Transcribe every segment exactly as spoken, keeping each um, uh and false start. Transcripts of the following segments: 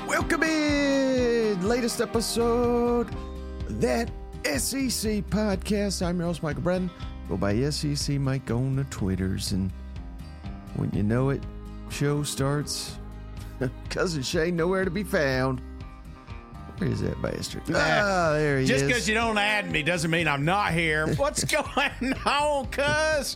Welcome in! Latest episode of that S E C podcast. I'm your host, Michael Brennan. Go by S E C Mike on the Twitters. And when you know it, show starts. Cousin Shane nowhere to be found. Where is that bastard? Ah, there he Just is. Just because you don't add me doesn't mean I'm not here. What's going on, cuz?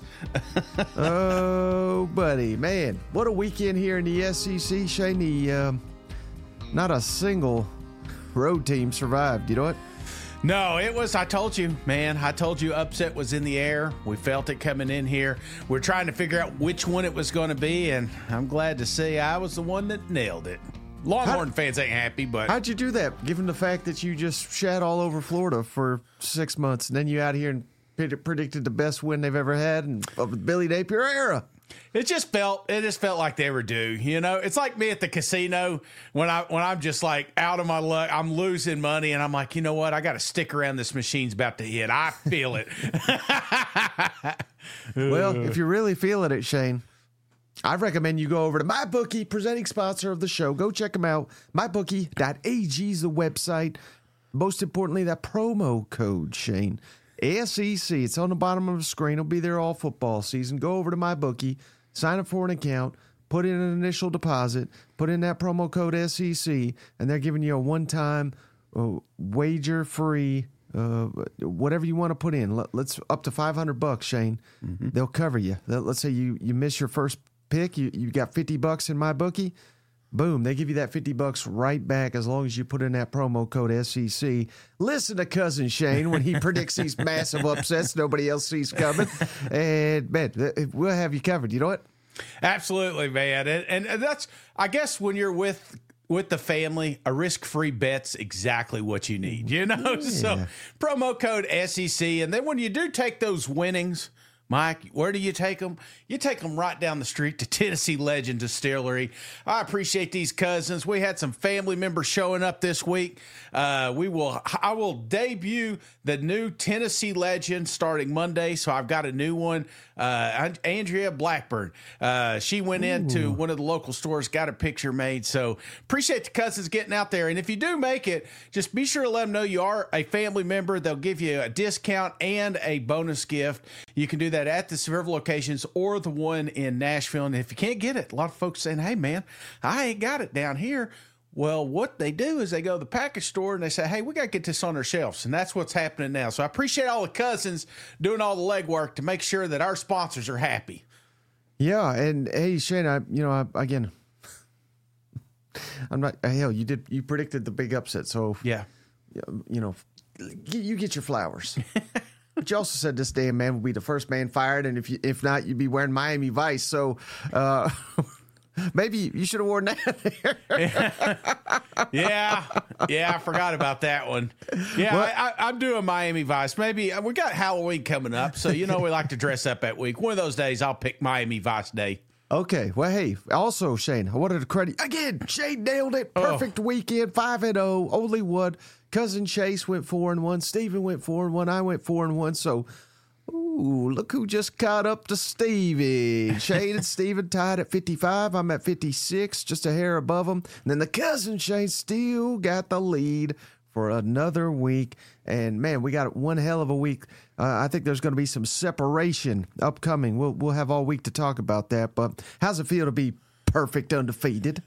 Oh, buddy. Man, what a weekend here in the S E C. Shane, the, um, not a single road team survived. You know what? No, it was, I told you, man. I told you upset was in the air. We felt it coming in here. We're trying to figure out which one it was going to be, and I'm glad to see I was the one that nailed it. Longhorn How, fans ain't happy, but... How'd you do that, given the fact that you just shat all over Florida for six months, and then you out here and predicted the best win they've ever had in, of the Billy Napier era? It just felt it just felt like they were due, you know. It's like me at the casino when I when I'm just like out of my luck, I'm losing money, and I'm like, you know what, I got to stick around. This machine's about to hit. I feel it. Well, if you're really feeling it, Shane, I recommend you go over to MyBookie, presenting sponsor of the show. Go check them out. my bookie dot a g is the website. Most importantly, that promo code, Shane. S E C. It's on the bottom of the screen. It'll be there all football season. Go over to MyBookie, sign up for an account, put in an initial deposit, put in that promo code S E C, and they're giving you a one-time uh, wager-free, uh, whatever you want to put in. Let, let's up to five hundred bucks, Shane. Mm-hmm. They'll cover you. Let's say you, you miss your first pick. You you got fifty bucks in MyBookie. Boom, they give you that fifty bucks right back as long as you put in that promo code S E C. Listen to Cousin Shane when he predicts these massive upsets nobody else sees coming. And, man, we'll have you covered. You know what? Absolutely, man. And, and that's, I guess, when you're with with the family, a risk-free bet's exactly what you need, you know? Yeah. So promo code S E C. And then when you do take those winnings, Mike, where do you take them? You take them right down the street to Tennessee Legend Distillery. I appreciate these cousins. We had some family members showing up this week. Uh, we will. I will debut the new Tennessee Legend starting Monday. So I've got a new one. Uh, Andrea Blackburn. Uh, she went Ooh. into one of the local stores, got a picture made. So appreciate the cousins getting out there. And if you do make it, just be sure to let them know you are a family member. They'll give you a discount and a bonus gift. You can do that at the several locations or the one in Nashville. And if you can't get it, a lot of folks saying, hey, man, I ain't got it down here. Well, what they do is they go to the package store and they say, hey, we got to get this on our shelves. And that's what's happening now. So I appreciate all the cousins doing all the legwork to make sure that our sponsors are happy. Yeah. And hey, Shane, I, you know, I, again, I'm not, hell, you did, you predicted the big upset. So, yeah, you know, you get your flowers. But you also said this damn man will be the first man fired. And if you, if not, you'd be wearing Miami Vice. So, uh, maybe you should have worn that. yeah, yeah, I forgot about that one. Yeah, I, I, I'm doing Miami Vice. Maybe we got Halloween coming up, so you know we like to dress up that week. One of those days, I'll pick Miami Vice Day. Okay, well, hey, also Shane, I wanted to credit again. Shane nailed it. Perfect oh. weekend, five and zero. Only one. Cousin Chase went four and one. Steven went four and one. I went four and one. So. Ooh, look who just caught up to Stevie. Shane and Steven tied at fifty-five. I'm at fifty-six, just a hair above them. And then the cousin Shane still got the lead for another week. And, man, we got one hell of a week. Uh, I think there's going to be some separation upcoming. We'll, we'll have all week to talk about that. But how's it feel to be perfect undefeated?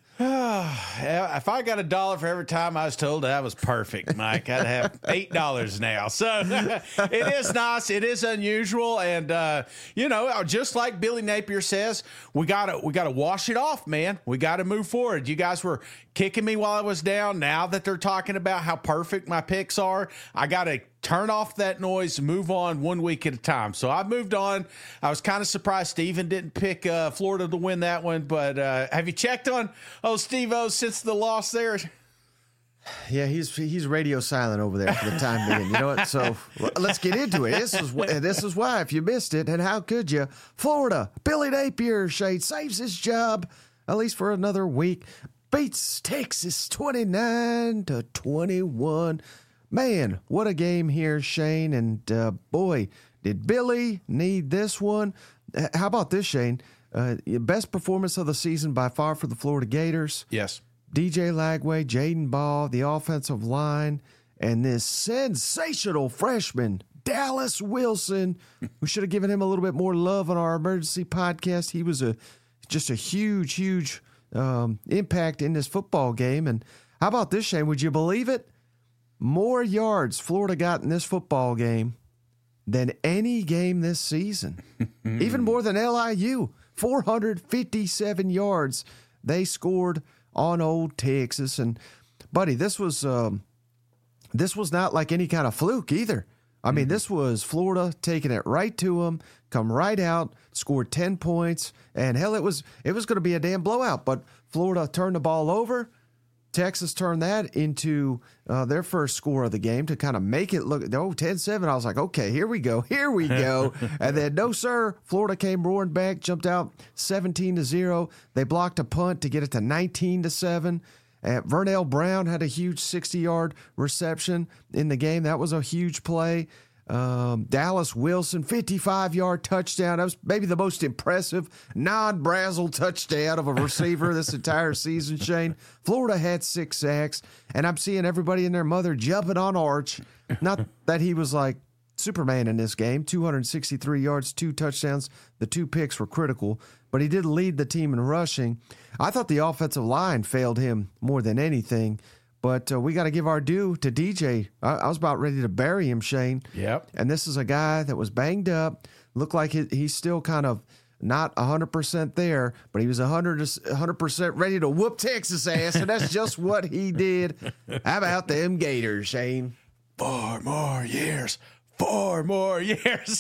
If I got a dollar for every time I was told that I was perfect, Mike, I'd have eight dollars now. So it is nice. It is unusual. And, uh, you know, just like Billy Napier says, we got to we got to wash it off, man. We got to move forward. You guys were kicking me while I was down. Now that they're talking about how perfect my picks are, I got to turn off that noise, move on one week at a time. So I've moved on. I was kind of surprised Steven didn't pick uh, Florida to win that one. But uh, have you checked on oh Steve-O since the loss there? Yeah, he's he's radio silent over there for the time being. You know what? So let's get into it. This is this is why, if you missed it, and how could you? Florida, Billy Napier, Shane, saves his job, at least for another week. Beats Texas twenty-nine to twenty-one. Man, what a game here, Shane. And uh, boy, did Billy need this one. How about this, Shane? Uh, best performance of the season by far for the Florida Gators. Yes. D J Lagway, Jaden Ball, the offensive line, and this sensational freshman, Dallas Wilson. We should have given him a little bit more love on our emergency podcast. He was a just a huge, huge um, impact in this football game. And how about this, Shane? Would you believe it? More yards Florida got in this football game than any game this season. Even more than L I U. four hundred fifty-seven yards they scored on Old Texas. And, buddy, this was um, this was not like any kind of fluke either. I mean, mm-hmm. this was Florida taking it right to them, come right out, scored ten points, and hell, it was it was going to be a damn blowout. But Florida turned the ball over. Texas turned that into uh, their first score of the game to kind of make it look, oh, ten seven. I was like, okay, here we go, here we go. And then, no, sir, Florida came roaring back, jumped out seventeen to zero. They blocked a punt to get it to nineteen to seven. Uh, Vernell Brown had a huge sixty-yard reception in the game. That was a huge play. Um, Dallas Wilson, fifty-five-yard touchdown. That was maybe the most impressive non-Brazzle touchdown of a receiver this entire season, Shane. Florida had six sacks, and I'm seeing everybody and their mother jumping on Arch. Not that he was like Superman in this game. two hundred sixty-three yards, two touchdowns. The two picks were critical, but he did lead the team in rushing. I thought the offensive line failed him more than anything. But uh, we got to give our due to D J. I, I was about ready to bury him, Shane. Yep. And this is a guy that was banged up, looked like he, he's still kind of not one hundred percent there, but he was one hundred percent ready to whoop Texas ass, and that's just what he did. How about them Gators, Shane? Four more years. Four more years.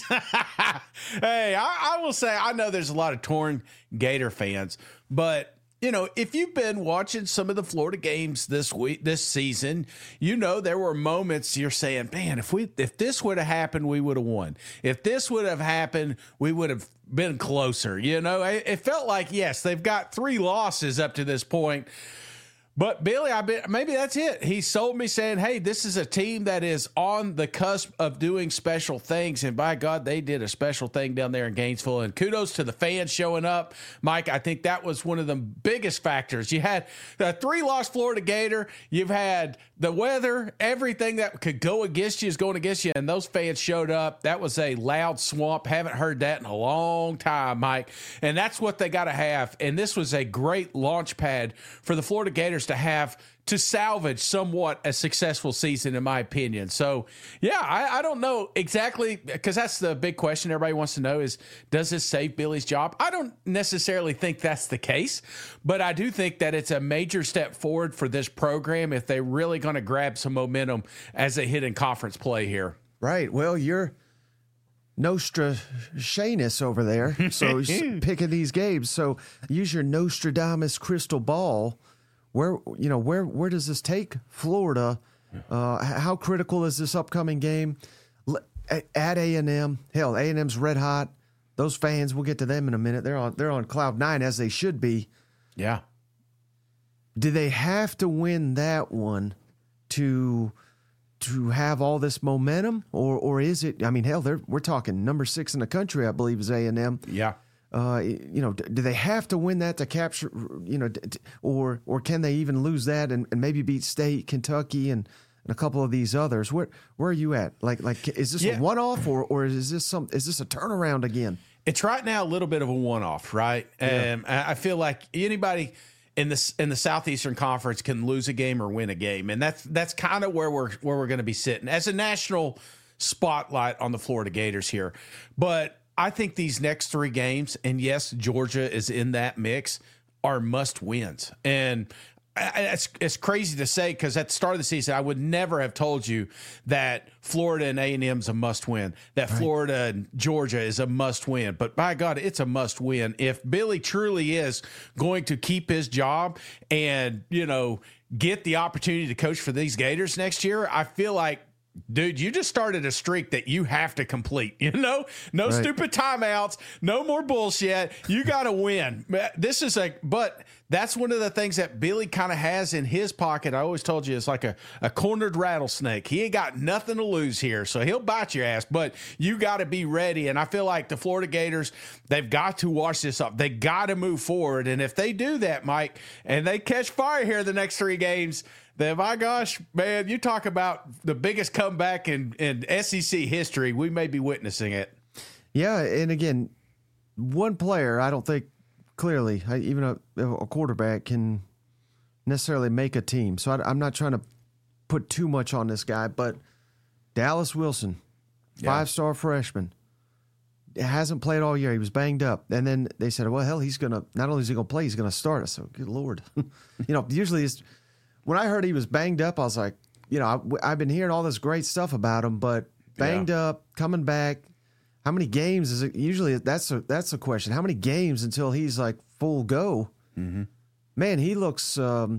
Hey, I, I will say, I know there's a lot of torn Gator fans, but you know, if you've been watching some of the Florida games this week, this season, you know there were moments you're saying, man, if we if this would have happened, we would have won. If this would have happened, we would have been closer. You know, it, it felt like, yes, they've got three losses up to this point. But Billy, I bet maybe that's it. He sold me saying, hey, this is a team that is on the cusp of doing special things. And by God, they did a special thing down there in Gainesville. And kudos to the fans showing up. Mike, I think that was one of the biggest factors. You had the three-loss Florida Gator. You've had the weather. Everything that could go against you is going against you. And those fans showed up. That was a loud swamp. Haven't heard that in a long time, Mike. And that's what they got to have. And this was a great launch pad for the Florida Gators to have to salvage somewhat a successful season, in my opinion. So, yeah, I, I don't know exactly, because that's the big question everybody wants to know is, does this save Billy's job? I don't necessarily think that's the case, but I do think that it's a major step forward for this program if they're really going to grab some momentum as they hit in conference play here. Right. Well, you're Nostradamus over there, so picking these games. So use your Nostradamus crystal ball. Where you know where where does this take Florida? Uh, how critical is this upcoming game at A and M? Hell, A and M's red hot. Those fans, we'll get to them in a minute. They're on they're on cloud nine as they should be. Yeah. Do they have to win that one to to have all this momentum, or or is it? I mean, hell, they're we're talking number six in the country, I believe, is A and M. Yeah. Uh, you know, do they have to win that to capture, you know, or or can they even lose that and, and maybe beat State, Kentucky, and, and a couple of these others? Where where are you at? Like like is this yeah. a one off or or is this some is this a turnaround again? It's right now a little bit of a one off, right? Yeah. Um, I feel like anybody in the in the Southeastern Conference can lose a game or win a game, and that's that's kind of where we're where we're going to be sitting as a national spotlight on the Florida Gators here, but I think these next three games, and yes, Georgia is in that mix, are must wins. And it's, it's crazy to say because at the start of the season, I would never have told you that Florida and A and M is a must win, that right. Florida and Georgia is a must win. But by God, it's a must win. If Billy truly is going to keep his job and, you know, get the opportunity to coach for these Gators next year, I feel like dude, you just started a streak that you have to complete. You know, no right. stupid timeouts, no more bullshit. You got to win. This is a, but that's one of the things that Billy kind of has in his pocket. I always told you it's like a, a cornered rattlesnake. He ain't got nothing to lose here, so he'll bite your ass, but you got to be ready. And I feel like the Florida Gators, they've got to wash this up. They got to move forward. And if they do that, Mike, and they catch fire here the next three games, then my gosh, man, you talk about the biggest comeback in, in S E C history. We may be witnessing it. Yeah, and again, one player, I don't think clearly, even a, a quarterback can necessarily make a team. So I, I'm not trying to put too much on this guy, but Dallas Wilson, five-star yeah. freshman, hasn't played all year. He was banged up. And then they said, well, hell, he's going to, not only is he going to play, he's going to start us. So good Lord. you know, usually it's, when I heard he was banged up, I was like, you know, I, I've been hearing all this great stuff about him, but banged yeah. up, coming back. How many games is it? Usually that's a, that's a question. How many games until he's like full go? Mm-hmm. Man, he looks um,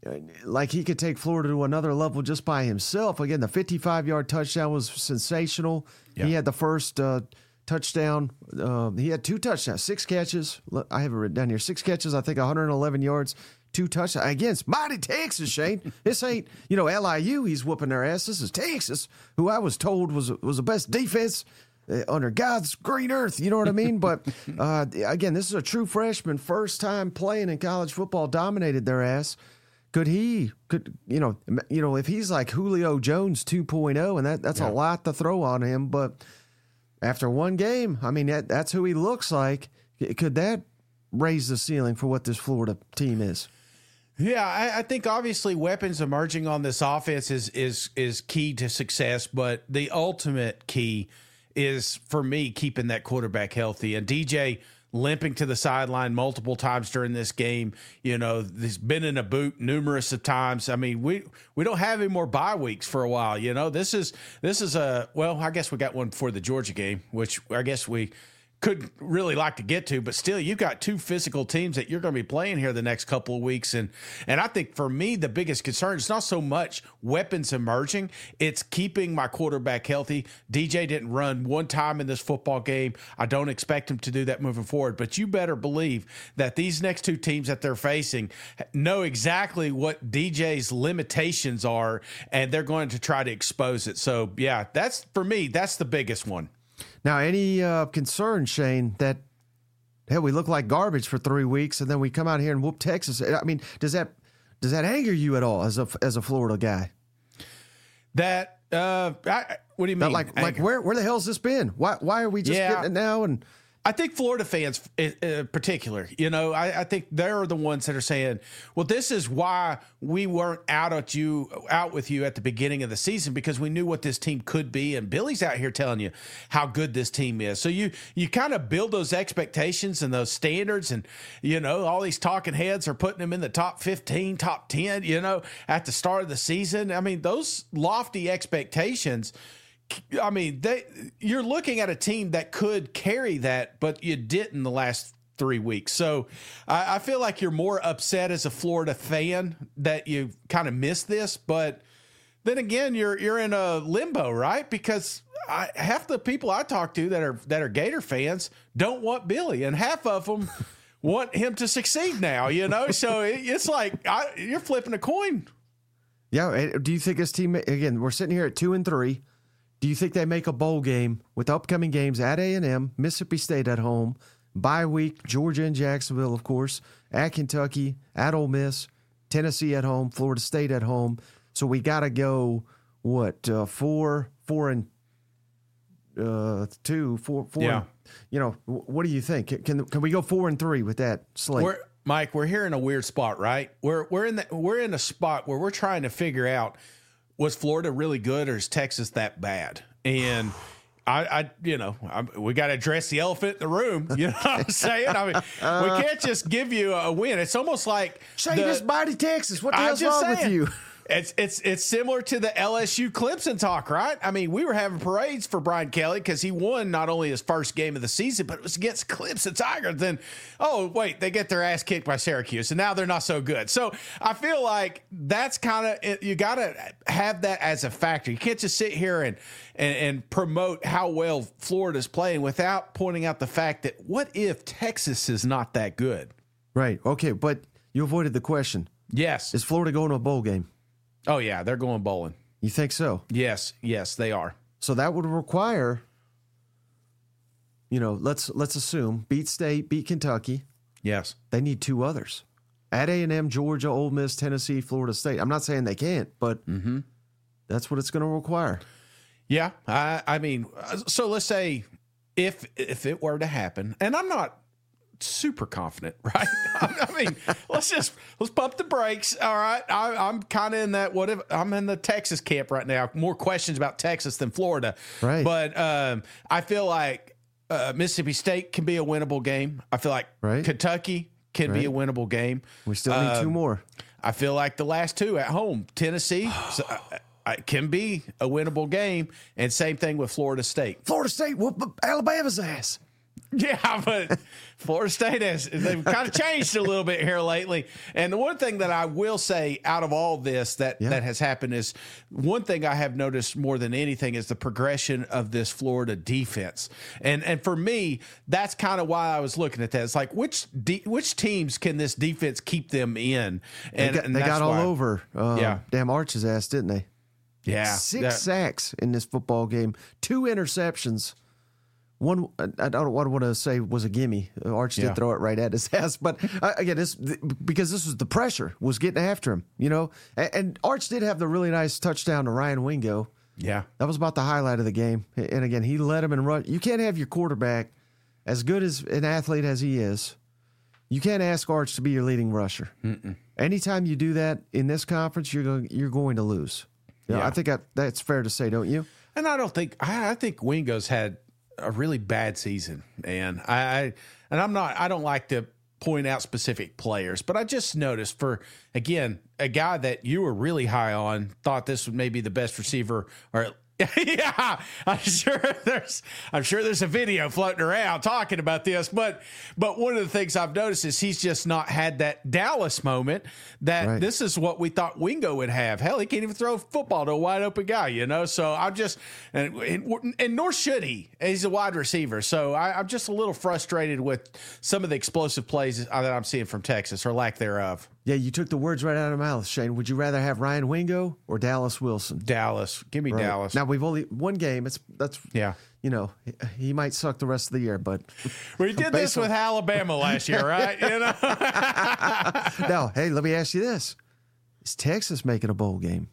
like he could take Florida to another level just by himself. Again, the fifty-five-yard touchdown was sensational. Yeah. He had the first uh, touchdown. Uh, he had two touchdowns, six catches. I have it written down here. Six catches, I think one hundred eleven yards. Two touchdowns against mighty Texas, Shane. This ain't, you know, L I U. He's whooping their ass. This is Texas, who I was told was was the best defense uh, under God's green earth. You know what I mean? But uh, again, this is a true freshman, first time playing in college football, dominated their ass. Could he? Could you know? You know, if he's like Julio Jones two point oh, and that that's yeah. a lot to throw on him. But after one game, I mean, that, that's who he looks like. Could that raise the ceiling for what this Florida team is? Yeah, I, I think obviously weapons emerging on this offense is is is key to success, but the ultimate key is, for me, keeping that quarterback healthy. And D J limping to the sideline multiple times during this game, you know, he's been in a boot numerous of times. I mean, we we don't have any more bye weeks for a while. You know, this is this is a well, I guess we got one before the Georgia game, which I guess we could really like to get to, but still, you've got two physical teams that you're going to be playing here the next couple of weeks. And, and I think for me, the biggest concern is not so much weapons emerging. It's keeping my quarterback healthy. D J didn't run one time in this football game. I don't expect him to do that moving forward, but you better believe that these next two teams that they're facing know exactly what D J's limitations are, and they're going to try to expose it. So yeah, that's, for me, that's the biggest one. Now, any uh, concern, Shane, that, hell, we look like garbage for three weeks and then we come out here and whoop Texas? I mean, does that does that anger you at all as a as a Florida guy? That uh, I, what do you mean? That, like, like where where the hell's this been? Why why are we just yeah. getting it now? And I think Florida fans in particular, you know, I, I think they're the ones that are saying, well, this is why we weren't out at you, out with you at the beginning of the season, because we knew what this team could be. And Billy's out here telling you how good this team is. So you, you kind of build those expectations and those standards, and, you know, all these talking heads are putting them in the top fifteen, top ten, you know, at the start of the season. I mean, those lofty expectations, I mean, they, you're looking at a team that could carry that, but you didn't the last three weeks. So I, I feel like you're more upset as a Florida fan that you kind of missed this. But then again, you're you're in a limbo, right? Because I, half the people I talk to that are that are Gator fans don't want Billy, and half of them want him to succeed now. You know, so it, it's like I, you're flipping a coin. Yeah. Do you think this team, again, we're sitting here at two and three. Do you think they make a bowl game with upcoming games at A and M, Mississippi State at home, bye week, Georgia and Jacksonville, of course, at Kentucky, at Ole Miss, Tennessee at home, Florida State at home? So we got to go, what, uh, four, four and uh, two, four, four. Yeah. And, you know, what do you think? Can can we go four and three with that slate? We're, Mike, we're here in a weird spot, right? We're we're in the, we're in a spot where we're trying to figure out, was Florida really good, or is Texas that bad? And I, I you know, I, we got to address the elephant in the room. You know what I'm saying? I mean, uh, we can't just give you a win. It's almost like Shane, this mighty Texas. What the hell's wrong saying, with you? It's it's it's similar to the L S U Clemson talk, right? I mean, we were having parades for Brian Kelly because he won not only his first game of the season, but it was against Clemson Tigers. Then, oh wait, they get their ass kicked by Syracuse, and now they're not so good. So I feel like that's kind of, you got to have that as a factor. You can't just sit here and, and and promote how well Florida's playing without pointing out the fact that what if Texas is not that good? Right. Okay, but you avoided the question. Yes. Is Florida going to a bowl game? Oh, yeah, they're going bowling. You think so? Yes, yes, they are. So that would require, you know, let's let's assume beat State, beat Kentucky. Yes. They need two others. At A and M, Georgia, Ole Miss, Tennessee, Florida State. I'm not saying they can't, but mm-hmm. that's what it's going to require. Yeah, I, I mean, so let's say if if it were to happen, and I'm not super confident, right? I mean, let's just let's pump the brakes. All right, I, I'm kind of in that. What if I'm in the Texas camp right now? More questions about Texas than Florida, right? But um, I feel like uh, Mississippi State can be a winnable game. I feel like right. Kentucky can right. be a winnable game. We still need um, two more. I feel like the last two at home, Tennessee. so, uh, It can be a winnable game, and same thing with Florida State. Florida State whoop Alabama's ass. Yeah, but Florida State has they've kind of changed a little bit here lately. And the one thing that I will say out of all this that, yeah. that has happened is one thing I have noticed more than anything is the progression of this Florida defense. And and for me, that's kind of why I was looking at that. It's like which de- which teams can this defense keep them in? And they got, and they got all why, over uh, yeah. damn Arch's ass, didn't they? Yeah. Six that, sacks in this football game, two interceptions. One, I don't want to say was a gimme. Arch did yeah. throw it right at his ass, but uh, again, this because this was the pressure was getting after him, you know. And, and Arch did have the really nice touchdown to Ryan Wingo. Yeah, that was about the highlight of the game. And again, he led him and run. You can't have your quarterback as good as an athlete as he is. You can't ask Arch to be your leading rusher. Mm-mm. Anytime you do that in this conference, you're going you're going to lose. You know, yeah. I think I, that's fair to say, don't you? And I don't think I, I think Wingo's had a really bad season, and I, I and I'm not I don't like to point out specific players, but I just noticed for again a guy that you were really high on, thought this would maybe the best receiver, or yeah, I'm sure there's I'm sure there's a video floating around talking about this, but but one of the things I've noticed is he's just not had that Dallas moment that right. this is what we thought Wingo would have. Hell, he can't even throw a football to a wide open guy, you know. So I'm just and, and, and nor should he. He's a wide receiver, so I, I'm just a little frustrated with some of the explosive plays that I'm seeing from Texas or lack thereof. Yeah, you took the words right out of my mouth, Shane. Would you rather have Ryan Wingo or Dallas Wilson? Dallas. Give me right. Dallas. Now, we've only one game. It's that's yeah. You know, he might suck the rest of the year, but we did this on, with Alabama last year, right? You know. Now, hey, let me ask you this: is Texas making a bowl game?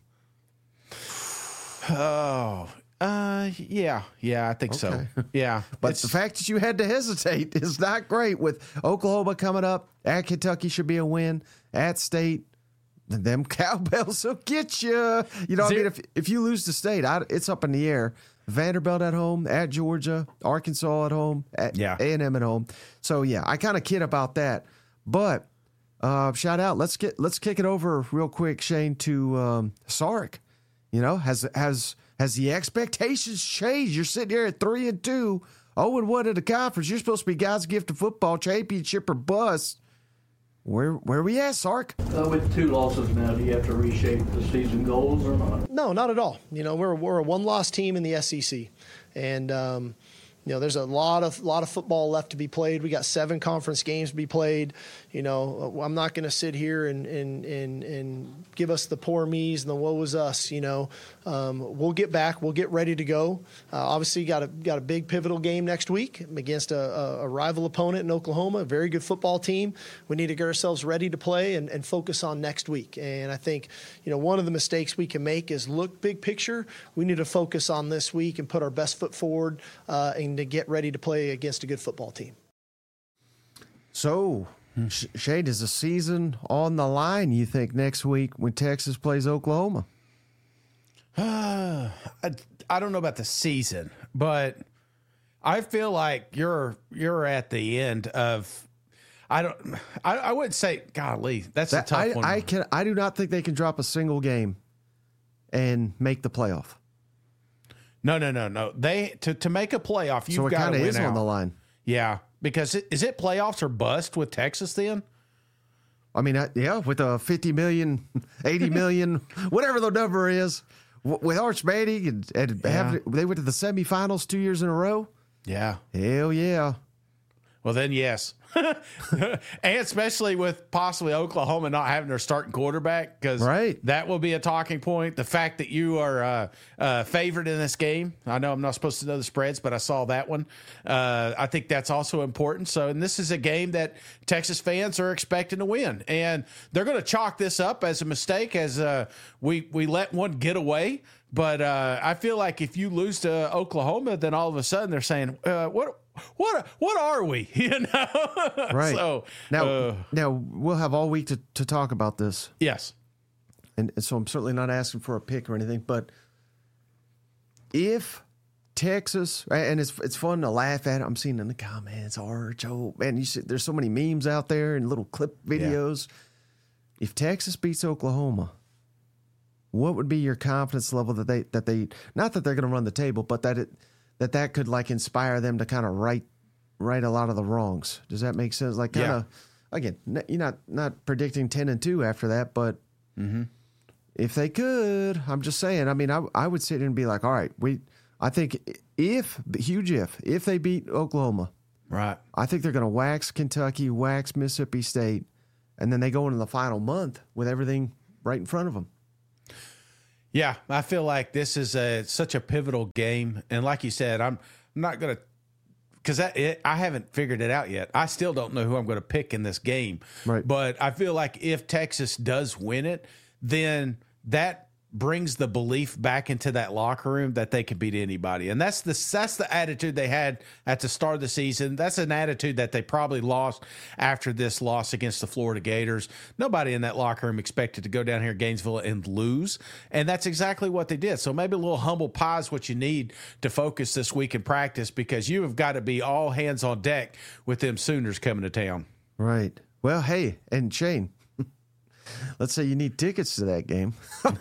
Oh. Uh yeah yeah I think okay. so yeah but it's, the fact that you had to hesitate is not great with Oklahoma coming up. At Kentucky should be a win. At State, them cowbells will get you. You know what I mean? If if you lose to State, I, it's up in the air. Vanderbilt at home, at Georgia, Arkansas at home, at yeah. A and M at home. So yeah, I kind of kid about that. But uh, shout out. Let's get let's kick it over real quick, Shane, to um, Sark. You know, has has. Has the expectations changed? You're sitting here at three and two, oh and one in the conference. You're supposed to be God's gift of football, championship or bust. Where where are we at, Sark? Uh, with two losses now, do you have to reshape the season goals or not? No, not at all. You know, we're we're a one-loss team in the S E C, and um, you know, there's a lot of lot of football left to be played. We got seven conference games to be played. You know, I'm not going to sit here and, and and and give us the poor me's and the woe is us. You know, um, we'll get back. We'll get ready to go. Uh, obviously, got a got a big pivotal game next week against a, a, a rival opponent in Oklahoma. A very good football team. We need to get ourselves ready to play and, and focus on next week. And I think, you know, one of the mistakes we can make is look big picture. We need to focus on this week and put our best foot forward uh, and to get ready to play against a good football team. So, Shane, is the season on the line, you think, next week when Texas plays Oklahoma? Uh, I, I don't know about the season, but I feel like you're you're at the end of. I don't. I, I wouldn't say. Golly, that's that, a tough I, one. I can. I do not think they can drop a single game and make the playoff. No, no, no, no. They to, to make a playoff, you've So it got kind to of win is out. on the line. Yeah, because it, is it playoffs or bust with Texas then? I mean, I, yeah, with a fifty million, eighty million, whatever the number is, w- with Arch Manning and, and Yeah. having, they went to the semifinals two years in a row. Yeah. Hell yeah. Well, then, yes. And especially with possibly Oklahoma not having their starting quarterback, because Right. that will be a talking point. The fact that you are uh, uh, favored in this game. I know I'm not supposed to know the spreads, but I saw that one. Uh, I think that's also important. So, and this is a game that Texas fans are expecting to win. And they're going to chalk this up as a mistake, as uh, we, we let one get away. But uh, I feel like if you lose to Oklahoma, then all of a sudden they're saying, uh, what What what are we? You know, Right. So Now, uh, now we'll have all week to, to talk about this. yes, And, and so I'm certainly not asking for a pick or anything, but if Texas, and it's it's fun to laugh at it. I'm seeing in the comments, Arch, oh, man, you see, there's so many memes out there and little clip videos. If Texas beats Oklahoma, what would be your confidence level that they that they not that they're going to run the table, but that it that that could like inspire them to kind of right right a lot of the wrongs? Does that make sense? Like kind of again, n- you're not not predicting ten and two after that, but if they could, I'm just saying. I mean, I I would sit here and be like, all right, we. I think if huge if if they beat Oklahoma, right. I think they're going to wax Kentucky, wax Mississippi State, and then they go into the final month with everything right in front of them. Yeah, I feel like this is a such a pivotal game, and like you said, I'm I'm not gonna because I I haven't figured it out yet. I still don't know who I'm going to pick in this game. Right. But I feel like if Texas does win it, then that brings the belief back into that locker room that they can beat anybody. And that's the that's the attitude they had at the start of the season. That's an attitude that they probably lost after this loss against the Florida Gators. Nobody in that locker room expected to go down here to Gainesville and lose. And that's exactly what they did. So maybe a little humble pie is what you need to focus this week in practice, because you have got to be all hands on deck with them Sooners coming to town. Right. Well, hey, and Shane, let's say you need tickets to that game.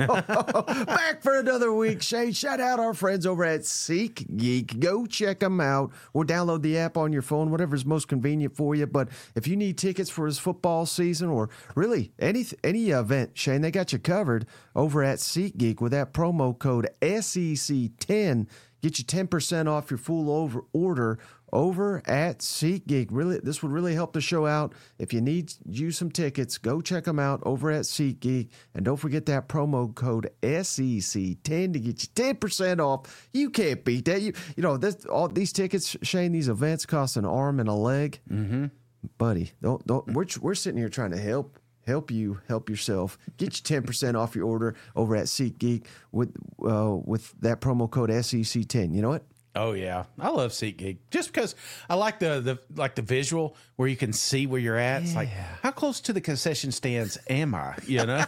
Back for another week, Shane. Shout out our friends over at SeatGeek. Go check them out or download the app on your phone, whatever's most convenient for you. But if you need tickets for his football season or really any any event, Shane, they got you covered over at SeatGeek with that promo code S E C ten. Get you ten percent off your full over order over at SeatGeek. Really, this would really help the show out. If you need you some tickets, go check them out over at SeatGeek. And don't forget that promo code S E C ten to get you ten percent off. You can't beat that. You you know, this, all these tickets, Shane, these events cost an arm and a leg. Mm-hmm. Buddy, don't, don't, we're, we're sitting here trying to help. Help you help yourself. Get you ten percent off your order over at SeatGeek with uh, with that promo code S E C ten. You know what? Oh yeah, I love SeatGeek just because I like the the like the visual where you can see where you're at. It's like, how close to the concession stands am I? You know.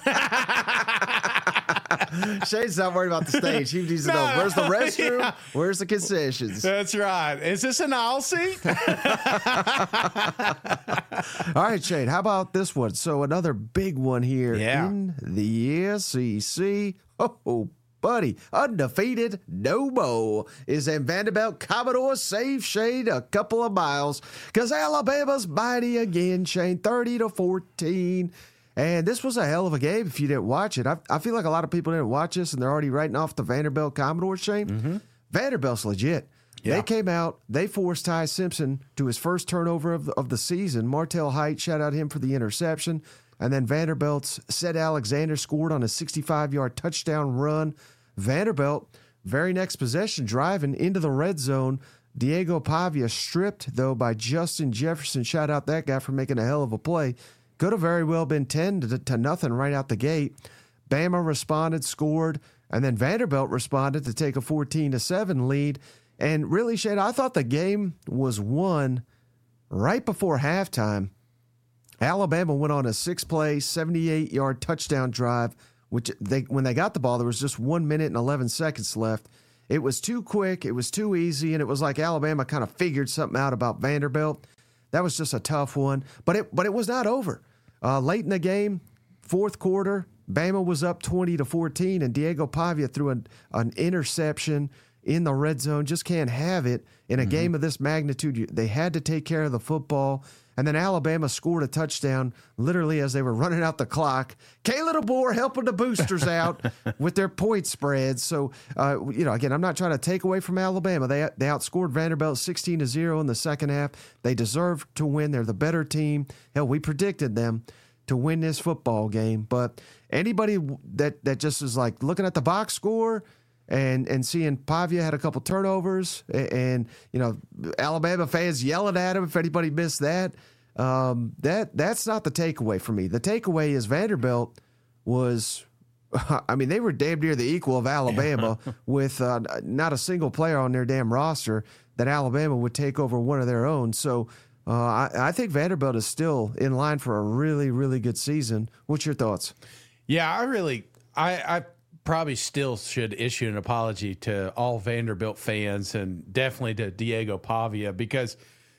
Shane's not worried about the stage. He needs to know where's the restroom, Yeah. where's the concessions. That's right. Is this an aisle seat? All right, Shane, how about this one? So another big one here Yeah. in the S E C. Oh, buddy, undefeated no more. Is in Vanderbilt Commodores save Shane a couple of miles because Alabama's mighty again, Shane, thirty to fourteen. And this was a hell of a game if you didn't watch it. I, I feel like a lot of people didn't watch this, and they're already writing off the Vanderbilt Commodores, Shane. Mm-hmm. Vanderbilt's legit. Yeah. They came out, they forced Ty Simpson to his first turnover of the, of the season. Martell Height, shout out him for the interception. And then Vanderbilt's Ced Alexander scored on a sixty-five-yard touchdown run. Vanderbilt, very next possession, driving into the red zone. Diego Pavia stripped, though, by Justin Jefferson. Shout out that guy for making a hell of a play. Could have very well been ten to, to nothing right out the gate. Bama responded, scored, and then Vanderbilt responded to take a fourteen to seven lead. And really, Shane, I thought the game was won right before halftime. Alabama went on a six-play, seventy-eight-yard touchdown drive, which they when they got the ball, there was just one minute and eleven seconds left. It was too quick, it was too easy, and it was like Alabama kind of figured something out about Vanderbilt. That was just a tough one, but it but it was not over. Uh, late in the game, fourth quarter, Bama was up twenty to fourteen, and Diego Pavia threw an, an interception in the red zone. Just can't have it in a mm-hmm. game of this magnitude. They had to take care of the football. And then Alabama scored a touchdown literally as they were running out the clock. Kayla DeBoer helping the boosters out with their point spreads. So, uh, you know, again, I'm not trying to take away from Alabama. They they outscored Vanderbilt sixteen to zero in the second half. They deserve to win. They're the better team. Hell, we predicted them to win this football game. But anybody that, that just is like looking at the box score and and seeing Pavia had a couple turnovers and, and, you know, Alabama fans yelling at him if anybody missed that, um, that that's not the takeaway for me. The takeaway is Vanderbilt was, I mean, they were damn near the equal of Alabama with uh, not a single player on their damn roster that Alabama would take over one of their own. So uh, I, I think Vanderbilt is still in line for a really, really good season. What's your thoughts? Yeah, I really, I, I probably still should issue an apology to all Vanderbilt fans and definitely to Diego Pavia, because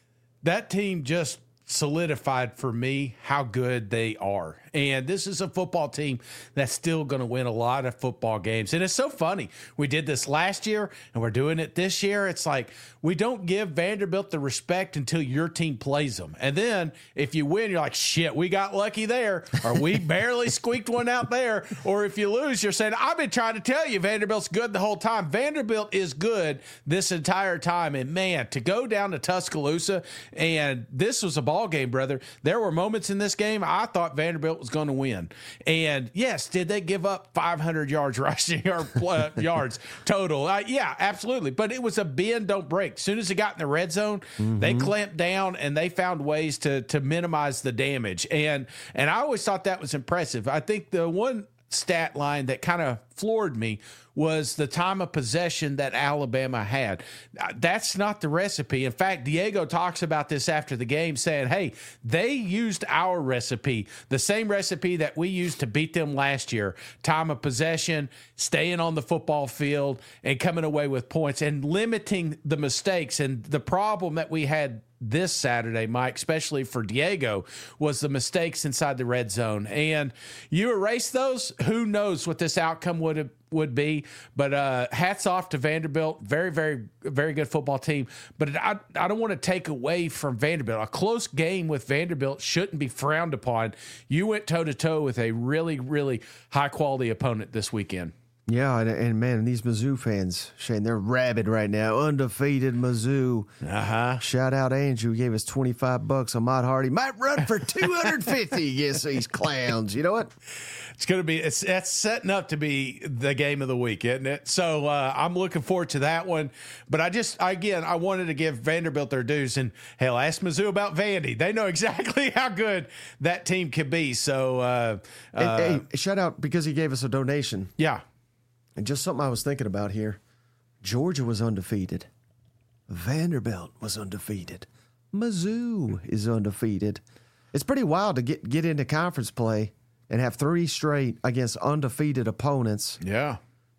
that team just solidified for me how good they are. And this is a football team that's still going to win a lot of football games. And it's so funny. We did this last year and we're doing it this year. It's like we don't give Vanderbilt the respect until your team plays them. And then if you win, you're like, shit, we got lucky there, or we barely squeaked one out there. Or if you lose, you're saying, I've been trying to tell you Vanderbilt's good the whole time. Vanderbilt is good this entire time. And man, to go down to Tuscaloosa, and this was a ball game, brother. There were moments in this game I thought Vanderbilt was going to win. And yes, did they give up five hundred yards rushing or uh, yards total? Uh, yeah, absolutely. But it was a bend, don't break. As soon as they got in the red zone, mm-hmm. they clamped down and they found ways to to minimize the damage. And and I always thought that was impressive. I think the one stat line that kind of floored me was the time of possession that Alabama had. That's not the recipe. In fact, Diego talks about this after the game, saying, hey, they used our recipe, the same recipe that we used to beat them last year. Time of possession, staying on the football field, and coming away with points and limiting the mistakes. And the problem that we had this Saturday, Mike, especially for Diego, was the mistakes inside the red zone. And you erase those, who knows what this outcome would have would be. But uh, hats off to Vanderbilt. Very, very, very good football team. But I, I don't want to take away from Vanderbilt. A close game with Vanderbilt shouldn't be frowned upon. You went toe-to-toe with a really, really high-quality opponent this weekend. Yeah, and, and man, these Mizzou fans, Shane, they're rabid right now. Undefeated Mizzou. Uh-huh. Shout out Andrew, gave us twenty-five bucks. Ahmad Hardy might run for two hundred fifty against these clowns. You know what? It's going to be, it's that's setting up to be the game of the week, isn't it? So uh, I'm looking forward to that one. But I just, again, I wanted to give Vanderbilt their dues. And hell, ask Mizzou about Vandy. They know exactly how good that team can be. So, uh, uh, hey, hey, shout out because he gave us a donation. Yeah. And just something I was thinking about here. Georgia was undefeated. Vanderbilt was undefeated. Mizzou is undefeated. It's pretty wild to get, get into conference play and have three straight against undefeated opponents. Yeah.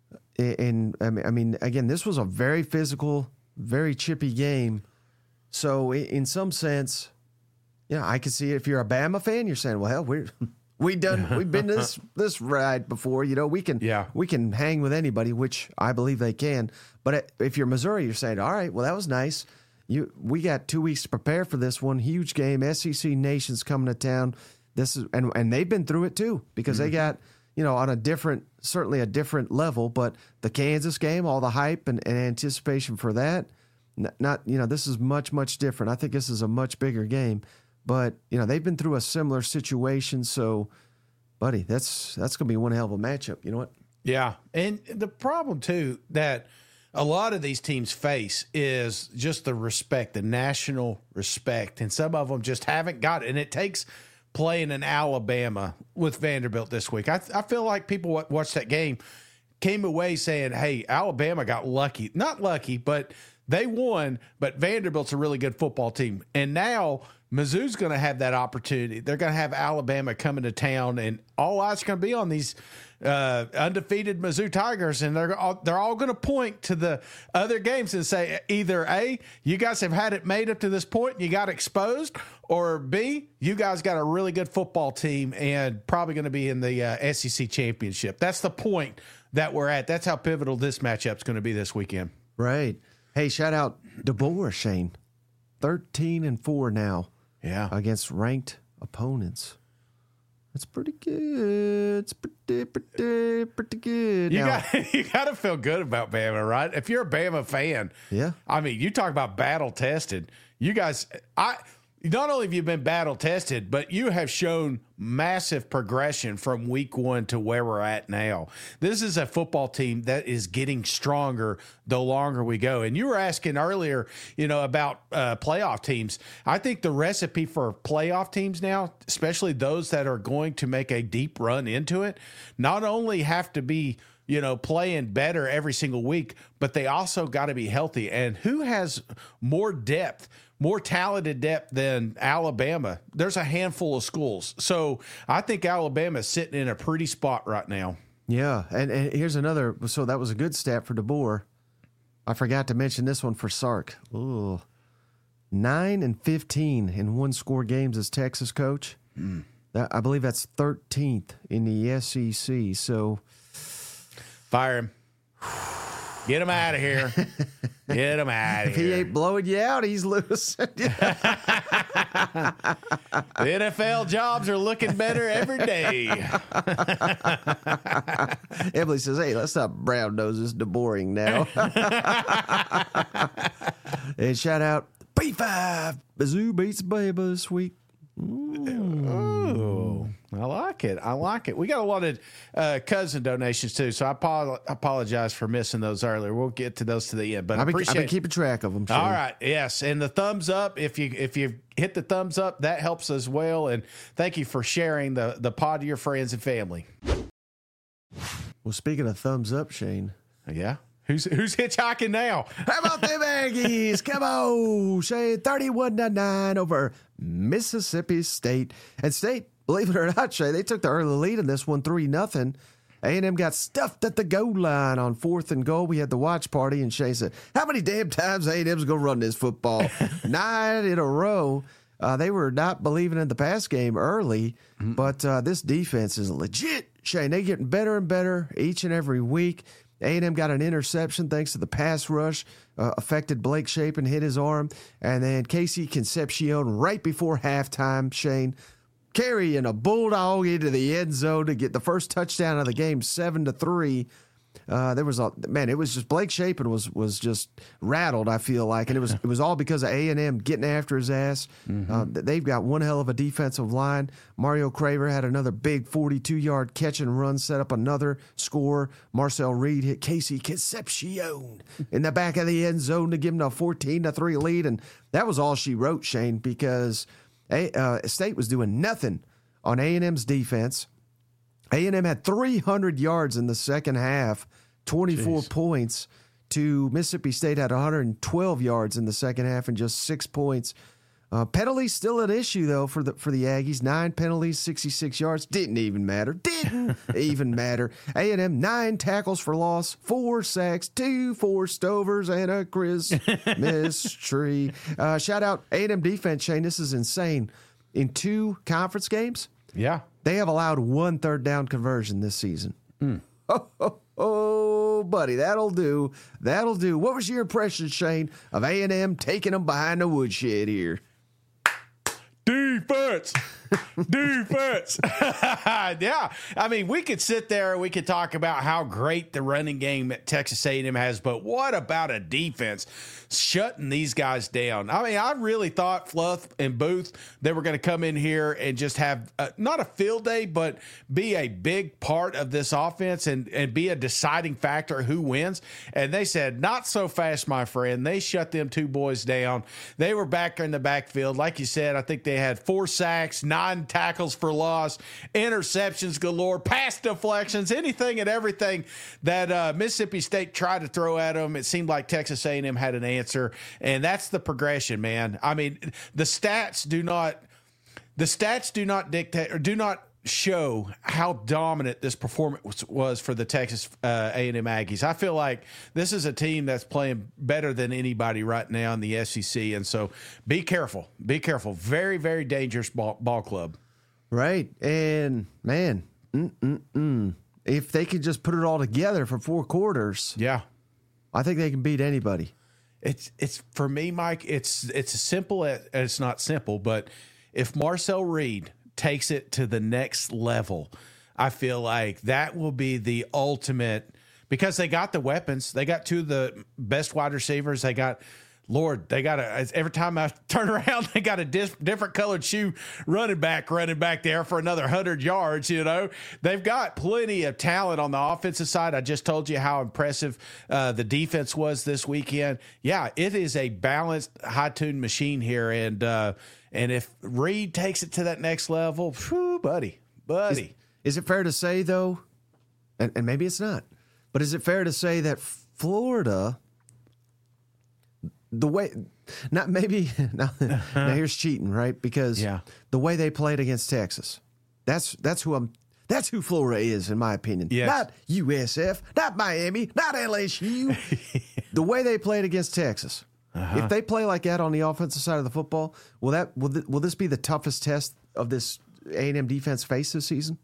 And, and I mean, again, this was a very physical, very chippy game. So in some sense, yeah, I can see it. If you're a Bama fan, you're saying, well, hell, we're... We done. We've been this this ride before. You know, we can yeah. we can hang with anybody, which I believe they can. But if you're Missouri, you're saying, all right, well, that was nice. You we got two weeks to prepare for this one huge game. S E C nation's coming to town. This is and and they've been through it too because mm-hmm. they got you know on a different, certainly a different level. But the Kansas game, all the hype and, and anticipation for that, not, not you know this is much much different. I think this is a much bigger game. But, you know, they've been through a similar situation. So, buddy, that's that's going to be one hell of a matchup. You know what? Yeah. And the problem, too, that a lot of these teams face is just the respect, the national respect. And some of them just haven't got it. And it takes playing in Alabama with Vanderbilt this week. I, I feel like people watched that game, came away saying, hey, Alabama got lucky. Not lucky, but they won. But Vanderbilt's a really good football team. And now Mizzou's going to have that opportunity. They're going to have Alabama coming to town, and all eyes are going to be on these uh, undefeated Mizzou Tigers, and they're all, they're all going to point to the other games and say either A, you guys have had it made up to this point and you got exposed, or B, you guys got a really good football team and probably going to be in the uh, S E C championship. That's the point that we're at. That's how pivotal this matchup's going to be this weekend. Right. Hey, shout out DeBoer, Shane. thirteen and four now. Yeah. Against ranked opponents. That's pretty good. It's pretty, pretty, pretty good. You now, got you got to feel good about Bama, right? If you're a Bama fan, yeah. I mean, you talk about battle tested. You guys, I not only have you been battle tested, but you have shown massive progression from week one to where we're at now. This is a football team that is getting stronger the longer we go. And you were asking earlier, you know, about uh, playoff teams. I think the recipe for playoff teams now, especially those that are going to make a deep run into it, not only have to be, you know, playing better every single week, but they also got to be healthy. And who has more depth, more talented depth than Alabama? There's a handful of schools. So I think Alabama's sitting in a pretty spot right now. Yeah, and, and here's another. So that was a good stat for DeBoer. I forgot to mention this one for Sark. Ooh. nine and fifteen in one-score games as Texas coach. Mm. That, I believe that's thirteenth in the S E C. So fire him. Get him out of here. Get him out of if here. He ain't blowing you out, he's losing. The N F L jobs are looking better every day. Emily says, hey, let's stop brown noses DeBoering now. And shout out B five. Mizzou beats Bama this week. Mm. Oh, I like it. I like it. We got a lot of uh, cousin donations too, so I apo- apologize for missing those earlier. We'll get to those to the end, but I've I been, appreciate I've been keeping track of them. Shane. All right, yes, and the thumbs up. If you if you hit the thumbs up, that helps as well. And thank you for sharing the the pod to your friends and family. Well, speaking of thumbs up, Shane. Yeah. Who's who's hitchhiking now? How about them Aggies? Come on, Shane. thirty-one to nine over Mississippi State. And State, believe it or not, Shane, they took the early lead in this one, three nothing. A and M got stuffed at the goal line on fourth and goal. We had the watch party, and Shane said, how many damn times A and M's going to run this football? Nine in a row. Uh, they were not believing in the pass game early, mm-hmm. but uh, this defense is legit, Shane. They're getting better and better each and every week. A and M got an interception thanks to the pass rush, uh, affected Blake Shapen, hit his arm. And then Casey Concepcion right before halftime, Shane, carrying a bulldog into the end zone to get the first touchdown of the game, seven to three. Uh, there was a man. It was just Blake Shapen was was just rattled. I feel like, and it was it was all because of A and M getting after his ass. Mm-hmm. Uh, they've got one hell of a defensive line. Mario Craver had another big forty-two yard catch and run, set up another score. Marcel Reed hit Casey Concepcion in the back of the end zone to give him a fourteen to three lead, and that was all she wrote, Shane, because a, uh, State was doing nothing on A and M's defense. A and M had three hundred yards in the second half, twenty-four Jeez. Points, to Mississippi State had one hundred twelve yards in the second half and just six points. Uh, penalties still an issue, though, for the for the Aggies. Nine penalties, sixty-six yards. Didn't even matter. Didn't even matter. A and M, nine tackles for loss, four sacks, two forced overs, and a Christmas tree. Uh, shout out A and M defense, Shane. This is insane. In two conference games, yeah, they have allowed one third down conversion this season. Mm. Oh, oh, oh, buddy, that'll do. That'll do. What was your impression, Shane, of A and M taking them behind the woodshed here? Defense. Defense. Yeah. I mean, we could sit there and we could talk about how great the running game at Texas A and M has, but what about a defense shutting these guys down? I mean, I really thought Fluff and Booth, they were going to come in here and just have a, not a field day, but be a big part of this offense and, and be a deciding factor who wins. And they said, not so fast, my friend. They shut them two boys down. They were back in the backfield. Like you said, I think they had four sacks, nine tackles for loss, interceptions galore, pass deflections, anything and everything that uh, Mississippi State tried to throw at them. It seemed like Texas A and M had an answer, and that's the progression, man. I mean, the stats do not, the stats do not dictate or do not show how dominant this performance was for the Texas uh, A and M Aggies. I feel like this is a team that's playing better than anybody right now in the S E C, and so be careful. Be careful. Very, very dangerous ball, ball club. Right. And, man, mm-mm-mm. if they could just put it all together for four quarters, Yeah. I think they can beat anybody. It's it's for me, Mike, it's it's as simple as it's not simple, but if Marcel Reed takes it to the next level, I feel like that will be the ultimate, because they got the weapons. They got two of the best wide receivers. They got, Lord, they got a, every time I turn around, they got a dis, different colored shoe running back, running back there for another hundred yards. You know, they've got plenty of talent on the offensive side. I just told you how impressive uh, the defense was this weekend. Yeah, it is a balanced, high-tuned machine here. And, uh, and if Reed takes it to that next level, whew, buddy, buddy. Is, is it fair to say, though, and, and maybe it's not, but is it fair to say that Florida, the way, not maybe, now, now here's cheating, right? Because Yeah. the way they played against Texas, that's that's who I'm, that's who Florida is, in my opinion. Yes. Not U S F, not Miami, not L S U. The way they played against Texas. Uh-huh. If they play like that on the offensive side of the football, will that will, th- will this be the toughest test of this A and M defense face this season?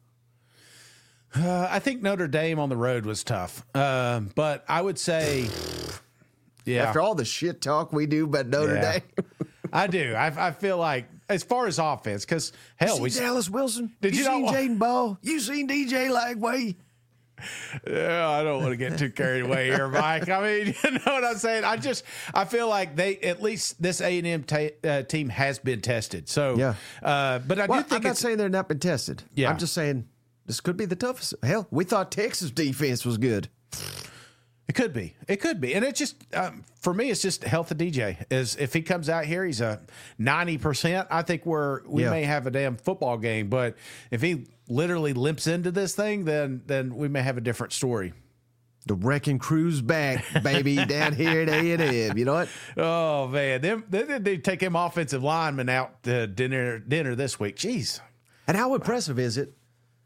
Uh, I think Notre Dame on the road was tough, um, but I would say, yeah, After all the shit talk we do about Notre Yeah. Dame. I do. I, I feel like as far as offense, because hell, You we seen Dallas Wilson? Did you seen not- Jaden Ball? You seen D J Lagway? Yeah, I don't want to get too carried away here, Mike. I mean, you know what I'm saying? I just, I feel like they, at least this A and M ta- uh, team has been tested. So, Yeah. uh, but I Well, do think I'm not it's, saying they're not been tested. Yeah. I'm just saying this could be the toughest. Hell, we thought Texas defense was good. it could be, it could be. And it just, um, for me, it's just health of D J. Is if he comes out here, he's a ninety percent. I think we're, we Yeah. may have a damn football game, but if he literally limps into this thing, then, then we may have a different story. The wrecking crew's back, baby, down here at A and M. You know what? Oh man, them, they they they take him offensive lineman out to dinner dinner this week. Jeez. And how impressive is it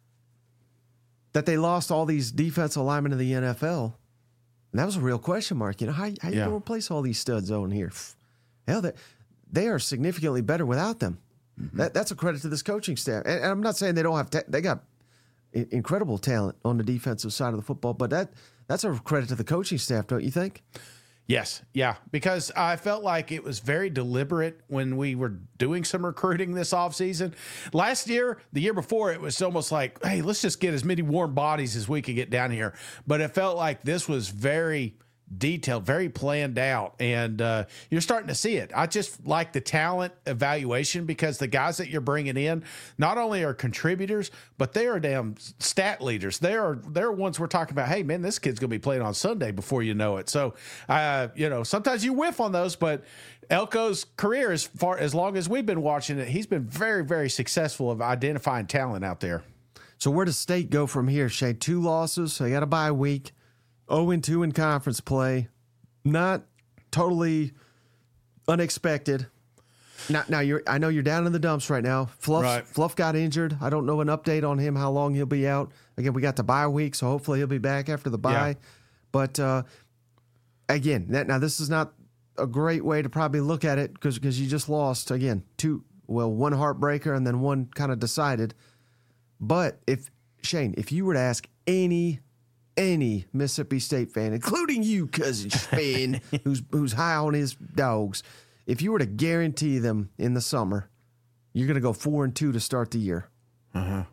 that they lost all these defensive linemen to the N F L? And that was a real question mark. You know, how, how you Yeah. going to replace all these studs on here? Hell, they, they are significantly better without them. Mm-hmm. That, that's a credit to this coaching staff. And, and I'm not saying they don't have ta- – they got i- incredible talent on the defensive side of the football, but that that's a credit to the coaching staff, don't you think? Yes, yeah, because I felt like it was very deliberate when we were doing some recruiting this offseason. Last year, the year before, it was almost like, hey, let's just get as many warm bodies as we can get down here. But it felt like this was very detailed, very planned out, and uh, you're starting to see it. I just like the talent evaluation because the guys that you're bringing in not only are contributors, but they are damn stat leaders. They are they're ones we're talking about. Hey, man, this kid's going to be playing on Sunday before you know it. So, uh, you know, sometimes you whiff on those, but Elko's career, as far as long as we've been watching it, he's been very, very successful of identifying talent out there. So where does State go from here, Shane? Two losses. They got a bye week. oh and two in conference play. Not totally unexpected. Now, now you're. I know you're down in the dumps right now. Fluff, Right. Fluff got injured. I don't know an update on him, how long he'll be out. Again, we got the bye week, so hopefully he'll be back after the bye. Yeah. But uh, again, that, now this is not a great way to probably look at it because because you just lost again two. Well, one heartbreaker and then one kind of decided. But if Shane, if you were to ask any any Mississippi State fan, including you, cousin Spain, who's who's high on his dogs, if you were to guarantee them in the summer, you're going to go four and two to start the year. Uh-huh.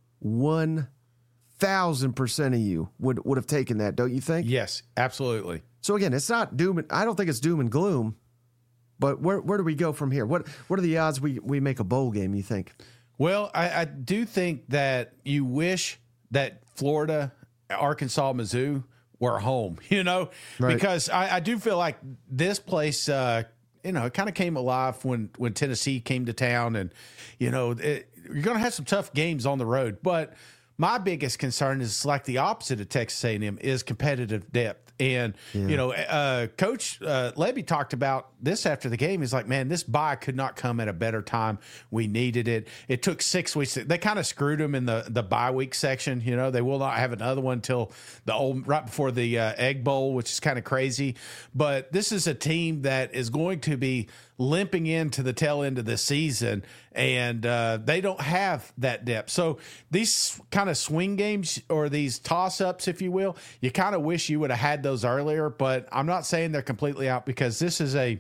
One thousand percent of you would would have taken that, don't you think? Yes, absolutely. So again, it's not doom. And, I don't think it's doom and gloom. But where where do we go from here? What what are the odds we we make a bowl game? You think? Well, I, I do think that you wish that Florida, Arkansas, Mizzou were home, you know, Right. because I, I do feel like this place, uh, you know, it kind of came alive when, when Tennessee came to town, and, you know, it, you're going to have some tough games on the road, but my biggest concern is like the opposite of Texas A and M is competitive depth. And, yeah. you know, uh, Coach uh, Levy talked about this after the game. He's like, man, this bye could not come at a better time. We needed it. It took six weeks. They kind of screwed them in the, the bye week section. You know, they will not have another one until the old, right before the uh, Egg Bowl, which is kind of crazy. But this is a team that is going to be limping into the tail end of the season, and uh, they don't have that depth. So these kind of swing games or these toss-ups, if you will, you kind of wish you would have had those earlier, but I'm not saying they're completely out because this is a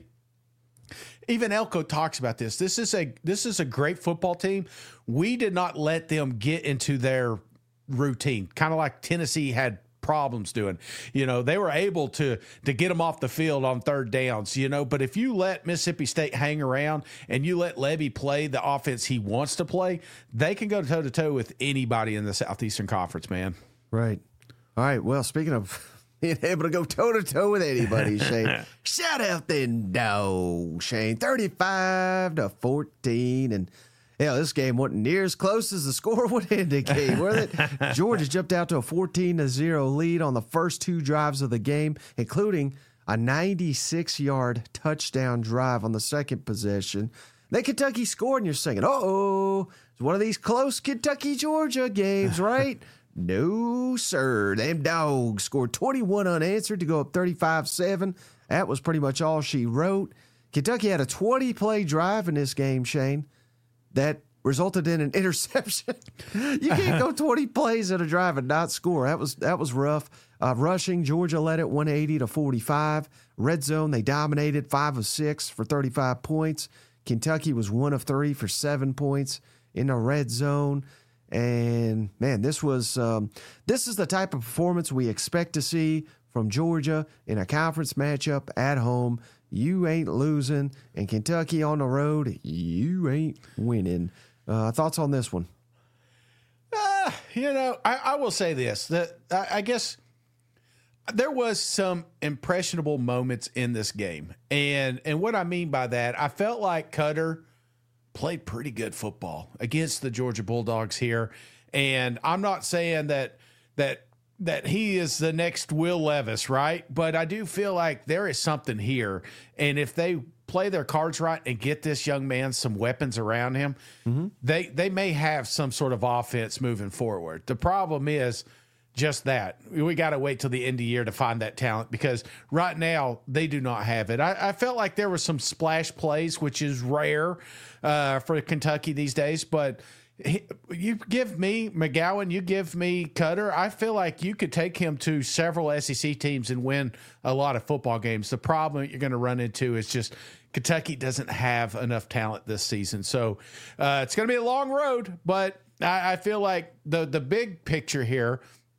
even Elko talks about this. This is a this is a great football team. We did not let them get into their routine, kind of like Tennessee had problems doing. You know, they were able to to get them off the field on third downs, you know, but if you let Mississippi State hang around and you let Levy play the offense he wants to play, they can go toe-to-toe with anybody in the Southeastern Conference, man. Right. All right. Well, speaking of being able to go toe-to-toe with anybody, Shane, shout out then, no, Shane, thirty-five to fourteen, and yeah, this game wasn't near as close as the score would indicate, was it? Georgia jumped out to a fourteen to zero lead on the first two drives of the game, including a ninety-six yard touchdown drive on the second possession. Then Kentucky scored, and you're saying, uh-oh, it's one of these close Kentucky-Georgia games, right? No, sir. Them dogs scored twenty-one unanswered to go up thirty-five seven. That was pretty much all she wrote. Kentucky had a twenty play drive in this game, Shane, that resulted in an interception. You can't go twenty plays in a drive and not score. That was that was rough. Uh, rushing, Georgia led it one eighty to forty-five. Red zone, they dominated five of six for thirty-five points. Kentucky was one of three for seven points in the red zone. And man, this was um, this is the type of performance we expect to see from Georgia in a conference matchup at home. You ain't losing, and Kentucky on the road, you ain't winning. Uh, thoughts on this one? Uh, you know, I, I will say this. That I, I guess there was some impressionable moments in this game. And and what I mean by that, I felt like Cutter played pretty good football against the Georgia Bulldogs here. And I'm not saying that that that he is the next Will Levis, right? But I do feel like there is something here. And if they play their cards right and get this young man some weapons around him, mm-hmm. they they may have some sort of offense moving forward. The problem is just that. We got to wait till the end of the year to find that talent because right now they do not have it. I, I felt like there were some splash plays, which is rare uh, for Kentucky these days, but he, you give me McGowan, you give me Cutter, I feel like you could take him to several S E C teams and win a lot of football games. The problem you're going to run into is just Kentucky doesn't have enough talent this season. So uh, it's going to be a long road, but I, I feel like the the big picture here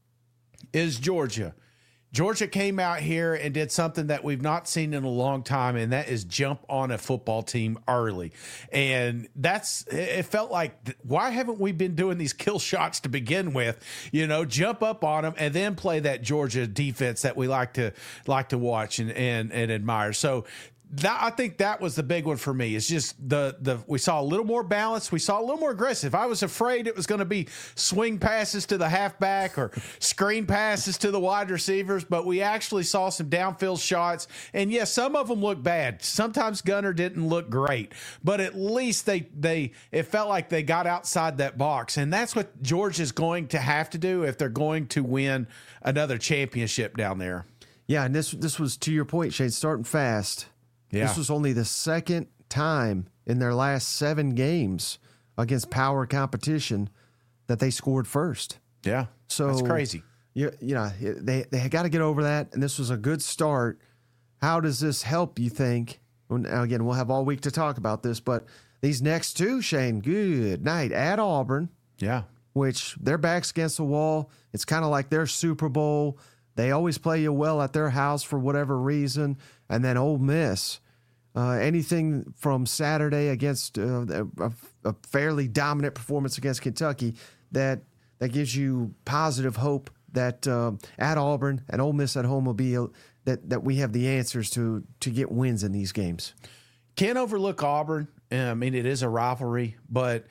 is Georgia. Georgia came out here and did something that we've not seen in a long time, and that is jump on a football team early. And that's, it felt like, why haven't we been doing these kill shots to begin with? You know, jump up on them and then play that Georgia defense that we like to like to watch and and, and admire. So that, I think that was the big one for me. It's just the the we saw a little more balance. We saw a little more aggressive. I was afraid it was going to be swing passes to the halfback or screen passes to the wide receivers, but we actually saw some downfield shots. And yes, some of them looked bad. Sometimes Gunner didn't look great, but at least they they it felt like they got outside that box. And that's what Georgia's going to have to do if they're going to win another championship down there. Yeah, and this this was, to your point, Shane, starting fast. Yeah. This was only the second time in their last seven games against power competition that they scored first. Yeah, so that's crazy. You, you know, they they got to get over that, and this was a good start. How does this help, you think? Now, again, we'll have all week to talk about this, but these next two, Shane, good night at Auburn. Yeah. Which their back's against the wall. It's kind of like their Super Bowl. They always play you well at their house for whatever reason. And then Ole Miss. Uh, anything from Saturday against uh, a, a fairly dominant performance against Kentucky that that gives you positive hope that uh, at Auburn and Ole Miss at home will be a, that that we have the answers to to get wins in these games. Can't overlook Auburn. I mean, it is a rivalry, but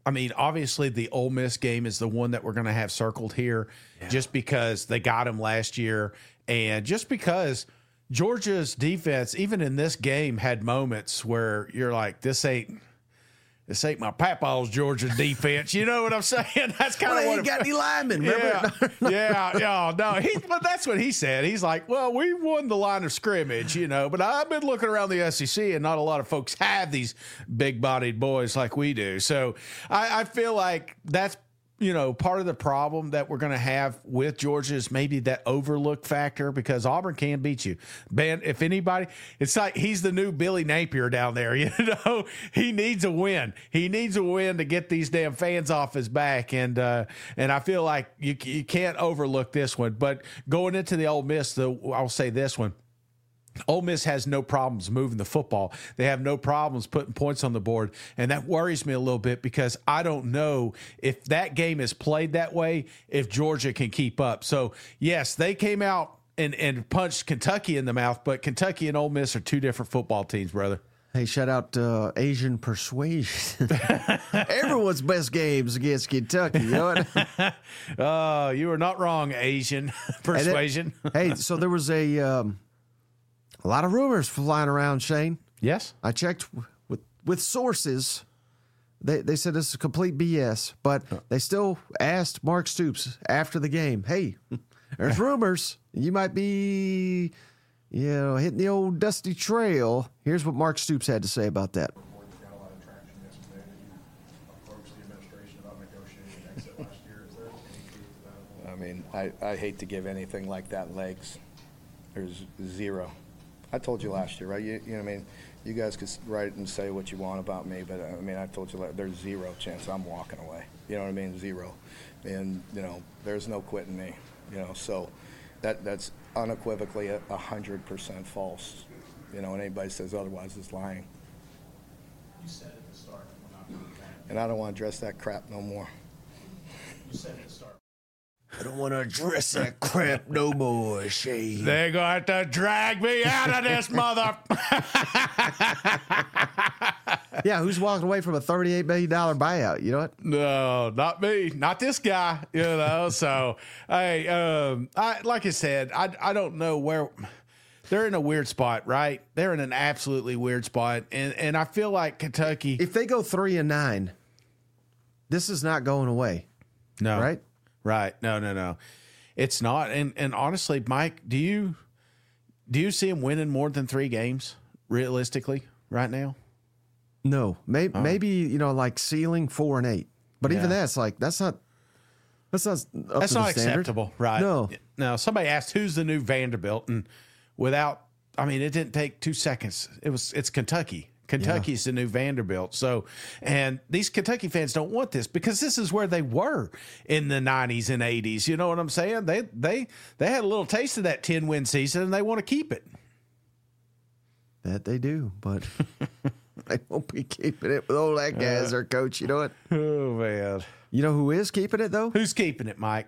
I mean, obviously the Ole Miss game is the one that we're going to have circled here yeah. just because they got him last year and just because Georgia's defense, even in this game, had moments where you're like, this ain't this ain't my papa's Georgia defense. You know what I'm saying? That's kind well, of what he got any linemen. Yeah, yeah, yeah. No, he, but that's what he said. He's like, well, we won the line of scrimmage, you know, but I've been looking around the S E C and not a lot of folks have these big-bodied boys like we do. So I, I feel like that's, you know, part of the problem that we're going to have with Georgia is maybe that overlook factor because Auburn can beat you. Man, if anybody, it's like he's the new Billy Napier down there. You know, he needs a win. He needs a win to get these damn fans off his back. And uh, and I feel like you you can't overlook this one. But going into the Ole Miss, the I'll say this one. Ole Miss has no problems moving the football. They have no problems putting points on the board, and that worries me a little bit because I don't know if that game is played that way, if Georgia can keep up. So, yes, they came out and, and punched Kentucky in the mouth, but Kentucky and Ole Miss are two different football teams, brother. Hey, shout out uh, Asian Persuasion. Everyone's best games against Kentucky. You know what? Oh, you are not wrong, Asian Persuasion. Then, hey, so there was a... Um, A lot of rumors flying around, Shane. Yes. I checked with with sources. They they said this is complete B S, but they still asked Mark Stoops after the game, hey, there's rumors. You might be, you know, hitting the old dusty trail. Here's what Mark Stoops had to say about that. I mean, I, I hate to give anything like that legs. There's zero. I told you last year, right? You, you know what I mean? You guys could write and say what you want about me, but I mean, I told you there's zero chance I'm walking away. You know what I mean? Zero. And, you know, there's no quitting me, you know, so that that's unequivocally a, a hundred percent false. You know, and anybody says otherwise is lying. You said at the start, we're not going to And I don't want to address that crap no more. You said at the start. I don't want to address that crap no more, Shane. They're going to have to drag me out of this mother. Yeah, who's walking away from a thirty-eight million dollars buyout? You know what? No, not me. Not this guy, you know. So, hey, um, I like I said, I, I don't know where they're in a weird spot, right? They're in an absolutely weird spot. And, and I feel like Kentucky. If they go three and nine, this is not going away. No. Right? Right. No, no, no. It's not. And and honestly, Mike, do you do you see him winning more than three games realistically right now? No. Maybe, oh. maybe you know, like ceiling four and eight. But yeah. even that's like, that's not, that's not, up that's to not the standard. acceptable. Right. No. No. Somebody asked who's the new Vanderbilt, and without, I mean, it didn't take two seconds. It was, it's Kentucky. Kentucky's yeah. the new Vanderbilt. So, and these Kentucky fans don't want this because this is where they were in the nineties and eighties. You know what I'm saying? They they they had a little taste of that ten win season and they want to keep it. That they do, but they won't be keeping it with old that guy as their coach. You know what? Oh man. You know who is keeping it though? Who's keeping it, Mike?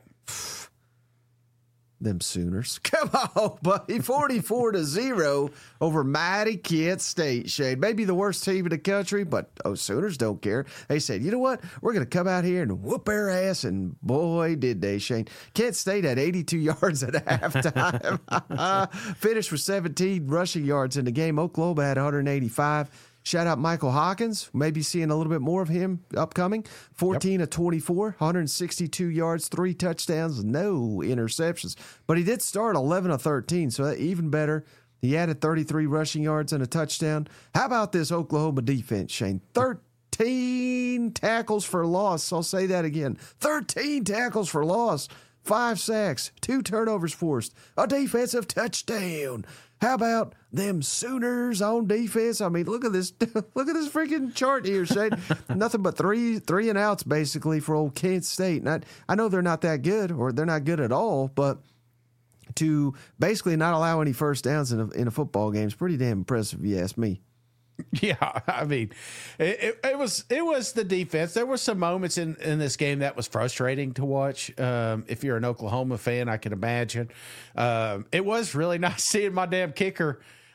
Them Sooners. Come on, buddy. forty-four to zero over mighty Kent State, Shane. Maybe the worst team in the country, but oh, Sooners don't care. They said, you know what? We're going to come out here and whoop their ass, and boy, did they, Shane. Kent State had eighty-two yards at halftime. Finished with seventeen rushing yards in the game. Oklahoma had one hundred eighty-five. Shout out Michael Hawkins. Maybe seeing a little bit more of him upcoming. fourteen yep. of twenty-four, one hundred sixty-two yards, three touchdowns, no interceptions. But he did start eleven of thirteen, so even better. He added thirty-three rushing yards and a touchdown. How about this Oklahoma defense, Shane? thirteen tackles for loss. I'll say that again. thirteen tackles for loss. Five sacks, two turnovers forced, a defensive touchdown. How about them Sooners on defense? I mean, look at this, look at this freaking chart here, Shane. Nothing but three, three and outs basically for old Kent State. And I, I know they're not that good, or they're not good at all, but to basically not allow any first downs in a, in a football game is pretty damn impressive, if you ask me. Yeah, I mean, it, it, it was it was the defense. There were some moments in, in this game that was frustrating to watch. Um, if you're an Oklahoma fan, I can imagine. Um, it was really nice seeing my damn kicker.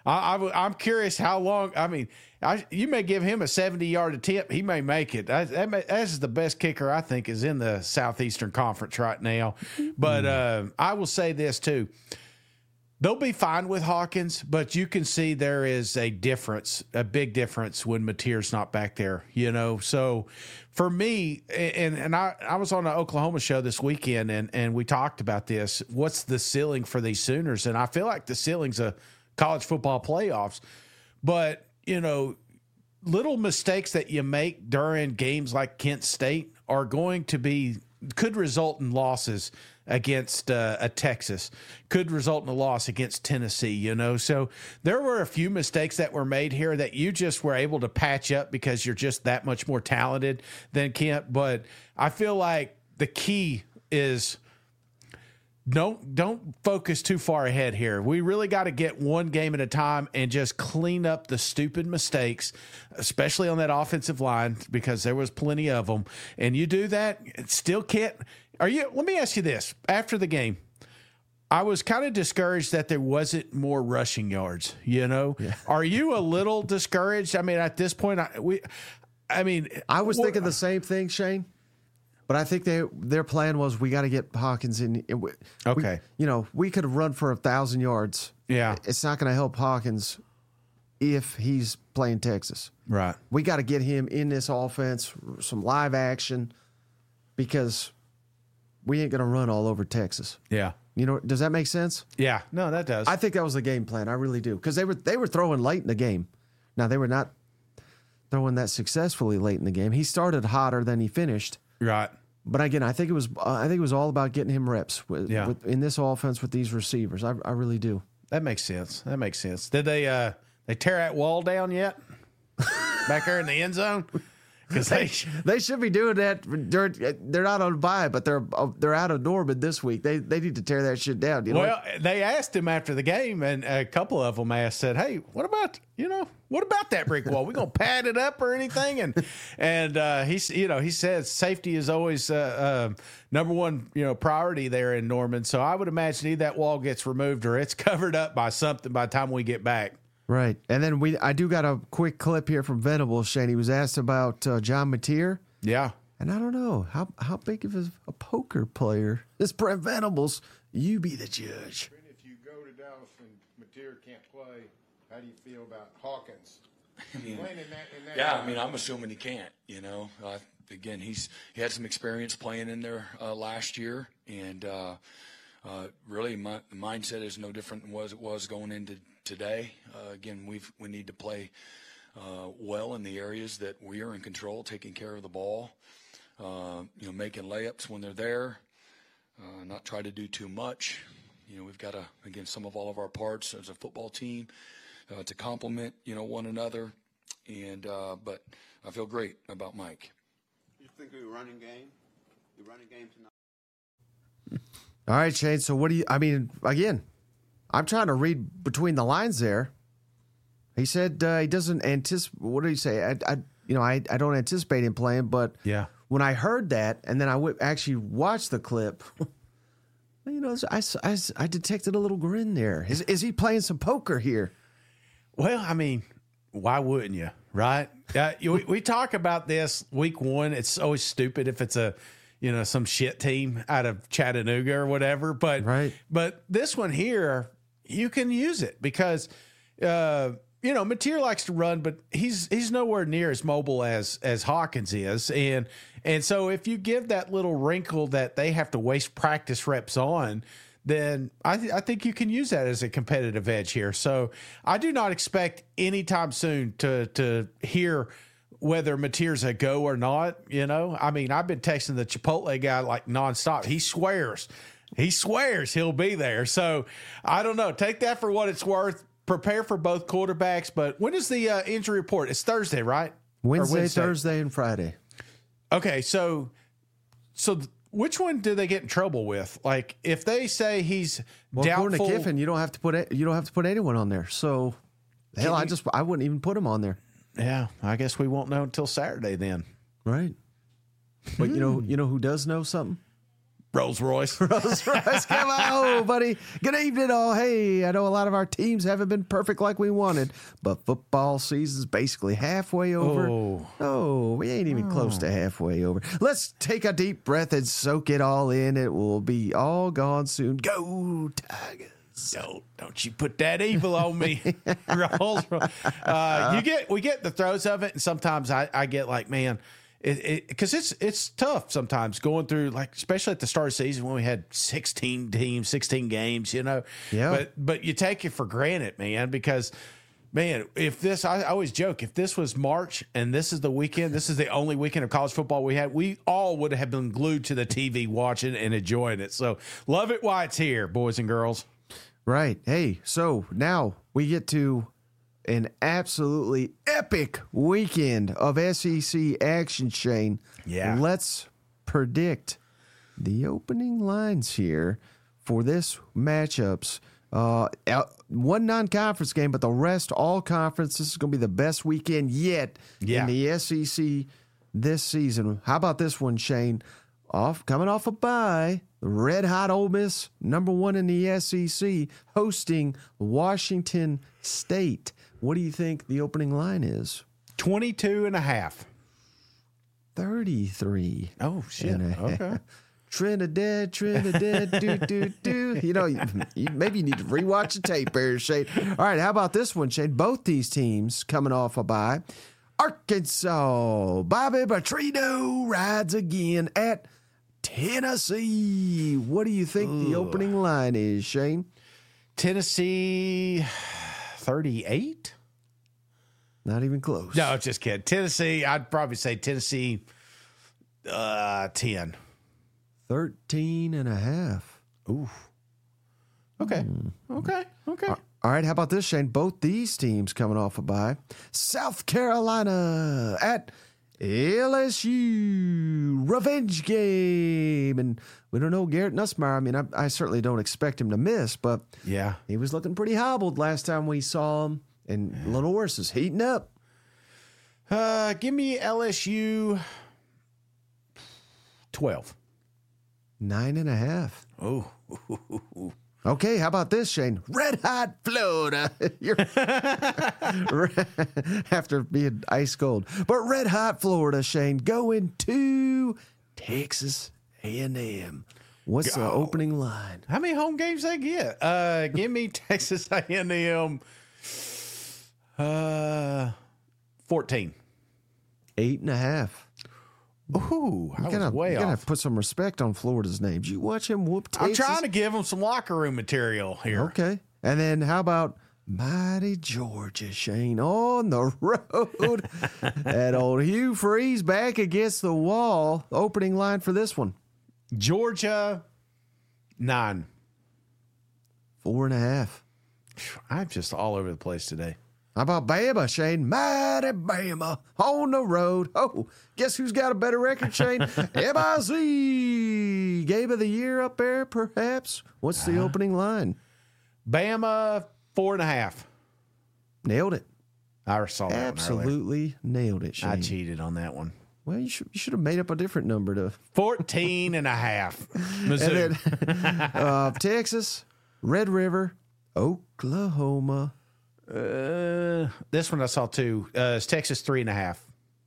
I, I, I'm curious how long. I mean, I, you may give him a seventy-yard attempt. He may make it. That, that, may, that's the best kicker, I think, is in the Southeastern Conference right now. But uh, I will say this, too. They'll be fine with Hawkins, but you can see there is a difference, a big difference when Mateer's not back there, you know? So for me, and and I, I was on an Oklahoma show this weekend, and, and we talked about this. What's the ceiling for these Sooners? And I feel like the ceiling's a college football playoffs. But, you know, little mistakes that you make during games like Kent State are going to be, could result in losses against uh, a Texas, could result in a loss against Tennessee, you know. So there were a few mistakes that were made here that you just were able to patch up because you're just that much more talented than Kent. But I feel like the key is don't don't focus too far ahead here. We really got to get one game at a time and just clean up the stupid mistakes, especially on that offensive line, because there was plenty of them. And you do that, it still can't. Are you? Let me ask you this. After the game, I was kind of discouraged that there wasn't more rushing yards. You know, yeah. Are you a little discouraged? I mean, at this point, I, we, I mean, I was what, thinking the same thing, Shane. But I think they their plan was we got to get Hawkins in. We, okay, we, you know, we could have run for a thousand yards. Yeah, it's not going to help Hawkins if he's playing Texas. Right. We got to get him in this offense, some live action, because we ain't going to run all over Texas. Yeah. You know, does that make sense? Yeah. No, that does. I think that was the game plan. I really do. Because they were they were throwing late in the game. Now, they were not throwing that successfully late in the game. He started hotter than he finished. Right. But again, I think it was uh, I think it was all about getting him reps with, yeah. with, in this offense with these receivers. I, I really do. That makes sense. That makes sense. Did they uh, they tear that wall down yet? Back there in the end zone? Because they they should be doing that. They're, they're not on bye, but they're they're out of Norman this week. They they need to tear that shit down. You know well, what? They asked him after the game, and a couple of them asked, said, "Hey, what about you know what about that brick wall? We gonna pad it up or anything?" And and uh, he's you know he says safety is always uh, uh, number one you know priority there in Norman. So I would imagine either that wall gets removed or it's covered up by something by the time we get back. Right. And then we, I do got a quick clip here from Venables, Shane. He was asked about uh, John Mateer. Yeah. And I don't know, how how big of a, a poker player is Brent Venables? You be the judge. If you go to Dallas and Mateer can't play, how do you feel about Hawkins? I mean, playing in that, in that yeah, area? I mean, I'm assuming he can't, you know. Uh, again, he's he had some experience playing in there uh, last year, and uh, uh, really my the mindset is no different than was it was going into today. Uh, again, we've we need to play uh, well in the areas that we are in control, taking care of the ball, uh, you know, making layups when they're there, uh, not try to do too much. You know, we've got to, again, some of all of our parts as a football team uh, to complement, you know, one another. And uh, but I feel great about Mike. You think of your running game? Your running game tonight? All right, Shane. So what do you, I mean, again, I'm trying to read between the lines there. He said uh, he doesn't anticipate. What did he say? I, I, you know, I, I don't anticipate him playing. But yeah, when I heard that, and then I w- actually watched the clip, you know, I, I, I detected a little grin there. Is is he playing some poker here? Well, I mean, why wouldn't you? Right? Uh, we, we talk about this week one. It's always stupid if it's a you know some shit team out of Chattanooga or whatever. But right. But this one here, you can use it because. Uh, You know, Mateer likes to run, but he's he's nowhere near as mobile as as Hawkins is, and and so if you give that little wrinkle that they have to waste practice reps on, then I th- I think you can use that as a competitive edge here. So I do not expect anytime soon to to hear whether Mateer's a go or not. You know, I mean, I've been texting the Chipotle guy like nonstop. He swears, he swears he'll be there. So I don't know. Take that for what it's worth. Prepare for both quarterbacks, but when is the uh, injury report? It's Thursday, right? Wednesday, Wednesday, Thursday, and Friday. Okay, so so th- which one do they get in trouble with? Like, if they say he's well, doubtful, according to Kiffin, you don't have to put it, you don't have to put anyone on there. So, hell, I just I wouldn't even put him on there. Yeah, I guess we won't know until Saturday then, right? But hmm. you know, you know who does know something? Rolls Royce. Rolls Royce, come on, buddy. Good evening, all. Hey, I know a lot of our teams haven't been perfect like we wanted, but football season's basically halfway over. Oh. Oh, we ain't even oh. close to halfway over. Let's take a deep breath and soak it all in. It will be all gone soon. Go Tigers. Don't don't you put that evil on me, Rolls. Uh, you get we get the throes of it, and sometimes I, I get like, man. It because it, it's it's tough sometimes going through, like, especially at the start of the season when we had sixteen teams, sixteen games, you know. Yeah. But but you take it for granted, man, because man, if this I, I always joke, if this was March and this is the weekend, this is the only weekend of college football we had, we all would have been glued to the T V watching and enjoying it. So love it while it's here, boys and girls. Right. Hey, so now we get to an absolutely epic weekend of S E C action, Shane. Yeah. Let's predict the opening lines here for this matchups. Uh, one non-conference game, but the rest all conference. This is going to be the best weekend yet yeah. in the S E C this season. How about this one, Shane? Off coming off a bye, the red hot Ole Miss, number one in the S E C, hosting Washington State. What do you think the opening line is? twenty-two and a half. thirty-three. Oh, shit. Okay. Trinidad, Trinidad, do, do, do. You know, you, you, maybe you need to rewatch the tape there, Shane. All right, how about this one, Shane? Both these teams coming off a bye. Arkansas, Bobby Petrino rides again at Tennessee. What do you think Ooh. the opening line is, Shane? Tennessee... thirty-eight? Not even close. No, just kidding. Tennessee, I'd probably say Tennessee uh, ten. thirteen and a half. Ooh. Okay. Mm. Okay. Okay. All right. How about this, Shane? Both these teams coming off a bye. South Carolina at L S U. Revenge game. And we don't know Garrett Nussmeier. I mean, I, I certainly don't expect him to miss, but yeah, he was looking pretty hobbled last time we saw him. And yeah. Little Horse is heating up. Uh, give me L S U twelve. Nine and a half. Oh. Okay, how about this, Shane? Red hot Florida. You're after being ice cold. But red hot Florida, Shane, going to Texas A and M. What's the oh. opening line? How many home games they get? Uh, give me Texas A and M. Uh, fourteen. Eight and a half. Ooh, I you gotta, was way you off. gotta put some respect on Florida's name. Did you watch him whoop Texas? I'm trying to give him some locker room material here. Okay. And then how about mighty Georgia, Shane, on the road? That old Hugh Freeze back against the wall. Opening line for this one. Georgia, nine. Four and a half. I'm just all over the place today. How about Bama, Shane? Mighty Bama on the road. Oh, guess who's got a better record, Shane? M I Z. Game of the year up there, perhaps. What's the uh, opening line? Bama, four and a half. Nailed it. I saw that Absolutely one nailed it, Shane. I cheated on that one. Well, you should you should have made up a different number to fourteen and a half. Mizzou. And then, uh, Texas, Red River, Oklahoma. Uh, this one I saw too. Uh, it's Texas three and a half.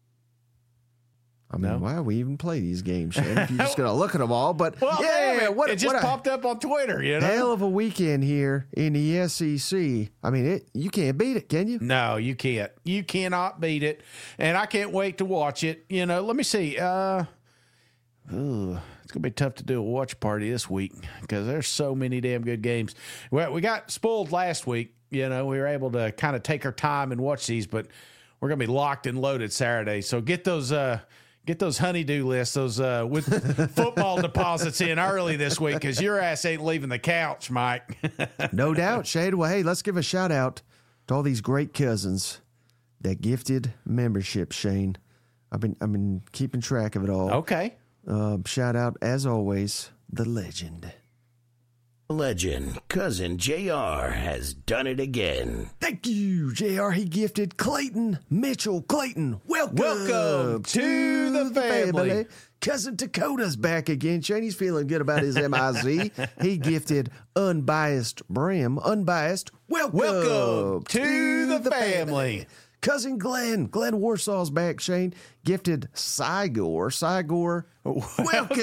I mean, no? why do we even play these games, Shane? If you're just going to look at them all. But well, yeah, it, what, it just what popped up on Twitter. You know, hell of a weekend here in the S E C. I mean, it you can't beat it, can you? No, you can't. You cannot beat it, and I can't wait to watch it. You know, let me see. Uh, ooh, it's gonna be tough to do a watch party this week because there's so many damn good games. Well, we got spoiled last week. You know, we were able to kind of take our time and watch these, but we're gonna be locked and loaded Saturday. So get those. Uh, Get those honeydew lists, those uh, with football deposits in early this week because your ass ain't leaving the couch, Mike. No doubt, Shade. Well, hey, let's give a shout out to all these great cousins that gifted membership, Shane. I've been I've been keeping track of it all. Okay. Uh, shout out, as always, the legend, Legend, Cousin J R has done it again. Thank you, J R. He gifted Clayton Mitchell. Clayton, welcome, Welcome to the family. Cousin Dakota's back again. Shane's feeling good about his M I Z. He gifted Unbiased Bram. Unbiased, welcome, Welcome to the family. Cousin Glenn. Glenn Warsaw's back, Shane. Gifted Sigor. Sigor, welcome,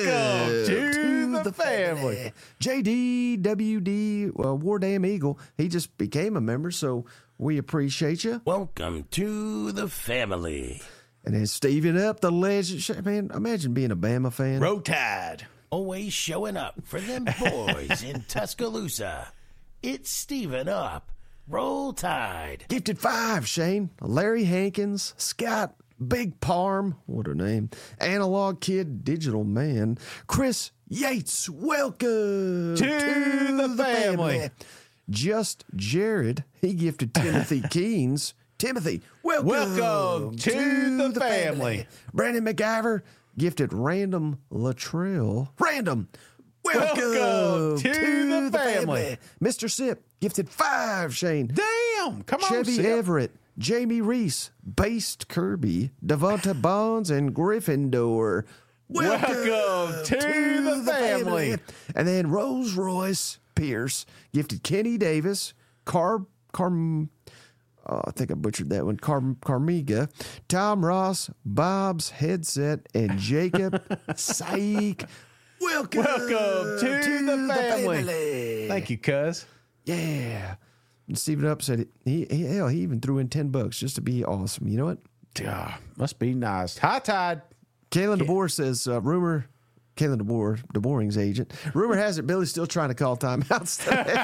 to the family. J D W D, well, War Damn Eagle. He just became a member, so we appreciate you. Welcome to the family. And then Steven Up, the legend. Man, imagine being a Bama fan. Roll Tide. Always showing up for them boys in Tuscaloosa. It's Steven Up. Roll Tide. Gifted five, Shane. Larry Hankins, Scott, Big Parm, what a name. Analog Kid, Digital Man. Chris Yates, welcome to, to the, the family. family. Just Jared, he gifted Timothy Keynes. Timothy, welcome, welcome to, to the, the family. family. Brandon McIver gifted Random Latrell. Random, welcome, welcome to, to the, the family. family. Mister Sip gifted five, Shane. Damn, come Chevy on, Chevy Everett, Jamie Reese, Based Kirby, Devonta Bonds, and Gryffindor. Welcome, welcome to, to the, the family. family. And then Rolls Royce Pierce gifted Kenny Davis, Car Carm. Oh, I think I butchered that one. Car Carmiga, Tom Ross, Bob's Headset, and Jacob Saik. Welcome, welcome to, to the, the family. family. Thank you, cuz. Yeah. And Steven Up said, he, he, hell, he even threw in ten bucks just to be awesome. You know what? Yeah, must be nice. High Tide. Kalen yeah. DeBoer says, uh, rumor, Kalen DeBoer, DeBoring's agent, rumor has it Billy's still trying to call timeouts.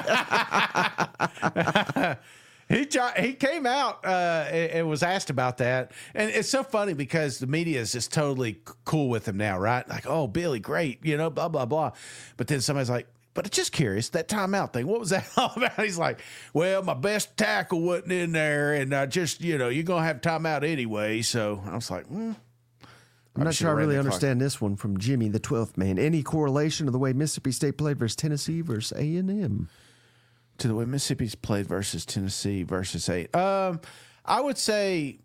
He he came out uh, and was asked about that. And it's so funny because the media is just totally cool with him now, right? Like, oh, Billy, great, you know, blah, blah, blah. But then somebody's like, but just curious, that timeout thing, what was that all about? He's like, well, my best tackle wasn't in there, and I just, you know, you're going to have timeout anyway. So I was like, hmm. I'm not sure I really understand this one from Jimmy, the twelfth man. Any correlation to the way Mississippi State played versus Tennessee versus A and M? To the way Mississippi's played versus Tennessee versus eight. Um, I would say,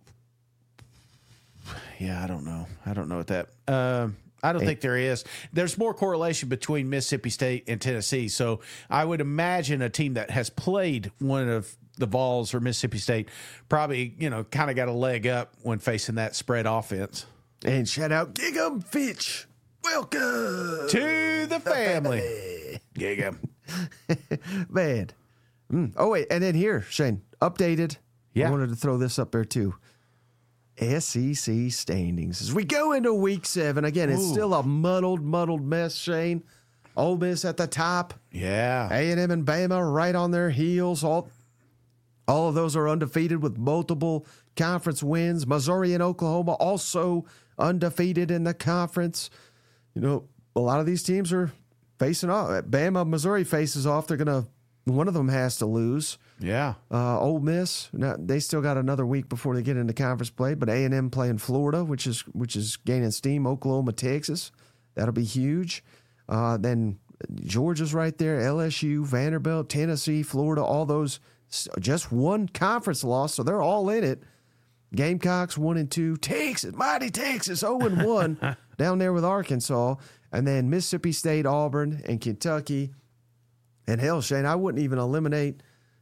yeah, I don't know. I don't know what that. Um, I don't eight. think there is. There's more correlation between Mississippi State and Tennessee. So I would imagine a team that has played one of the Vols or Mississippi State probably, you know, kind of got a leg up when facing that spread offense. And shout out Gig'em Fitch. Welcome to the family. Gig'em. Man. Mm. Oh, wait. And then here, Shane, updated. Yeah. I wanted to throw this up there, too. S E C standings. As we go into week seven, again, it's Ooh. still a muddled, muddled mess, Shane. Ole Miss at the top. Yeah. A and M and Bama right on their heels. All, all of those are undefeated with multiple conference wins. Missouri and Oklahoma also undefeated in the conference. You know, a lot of these teams are facing off. Bama, Missouri faces off. They're going to, one of them has to lose. Yeah. Uh, Ole Miss, now, they still got another week before they get into conference play, but A and M playing Florida, which is which is gaining steam. Oklahoma, Texas, that'll be huge. Uh, then Georgia's right there, L S U, Vanderbilt, Tennessee, Florida, all those, just one conference loss, so they're all in it. Gamecocks one and two, Texas, mighty Texas, zero and one down there with Arkansas, and then Mississippi State, Auburn, and Kentucky. And hell, Shane, I wouldn't even eliminate.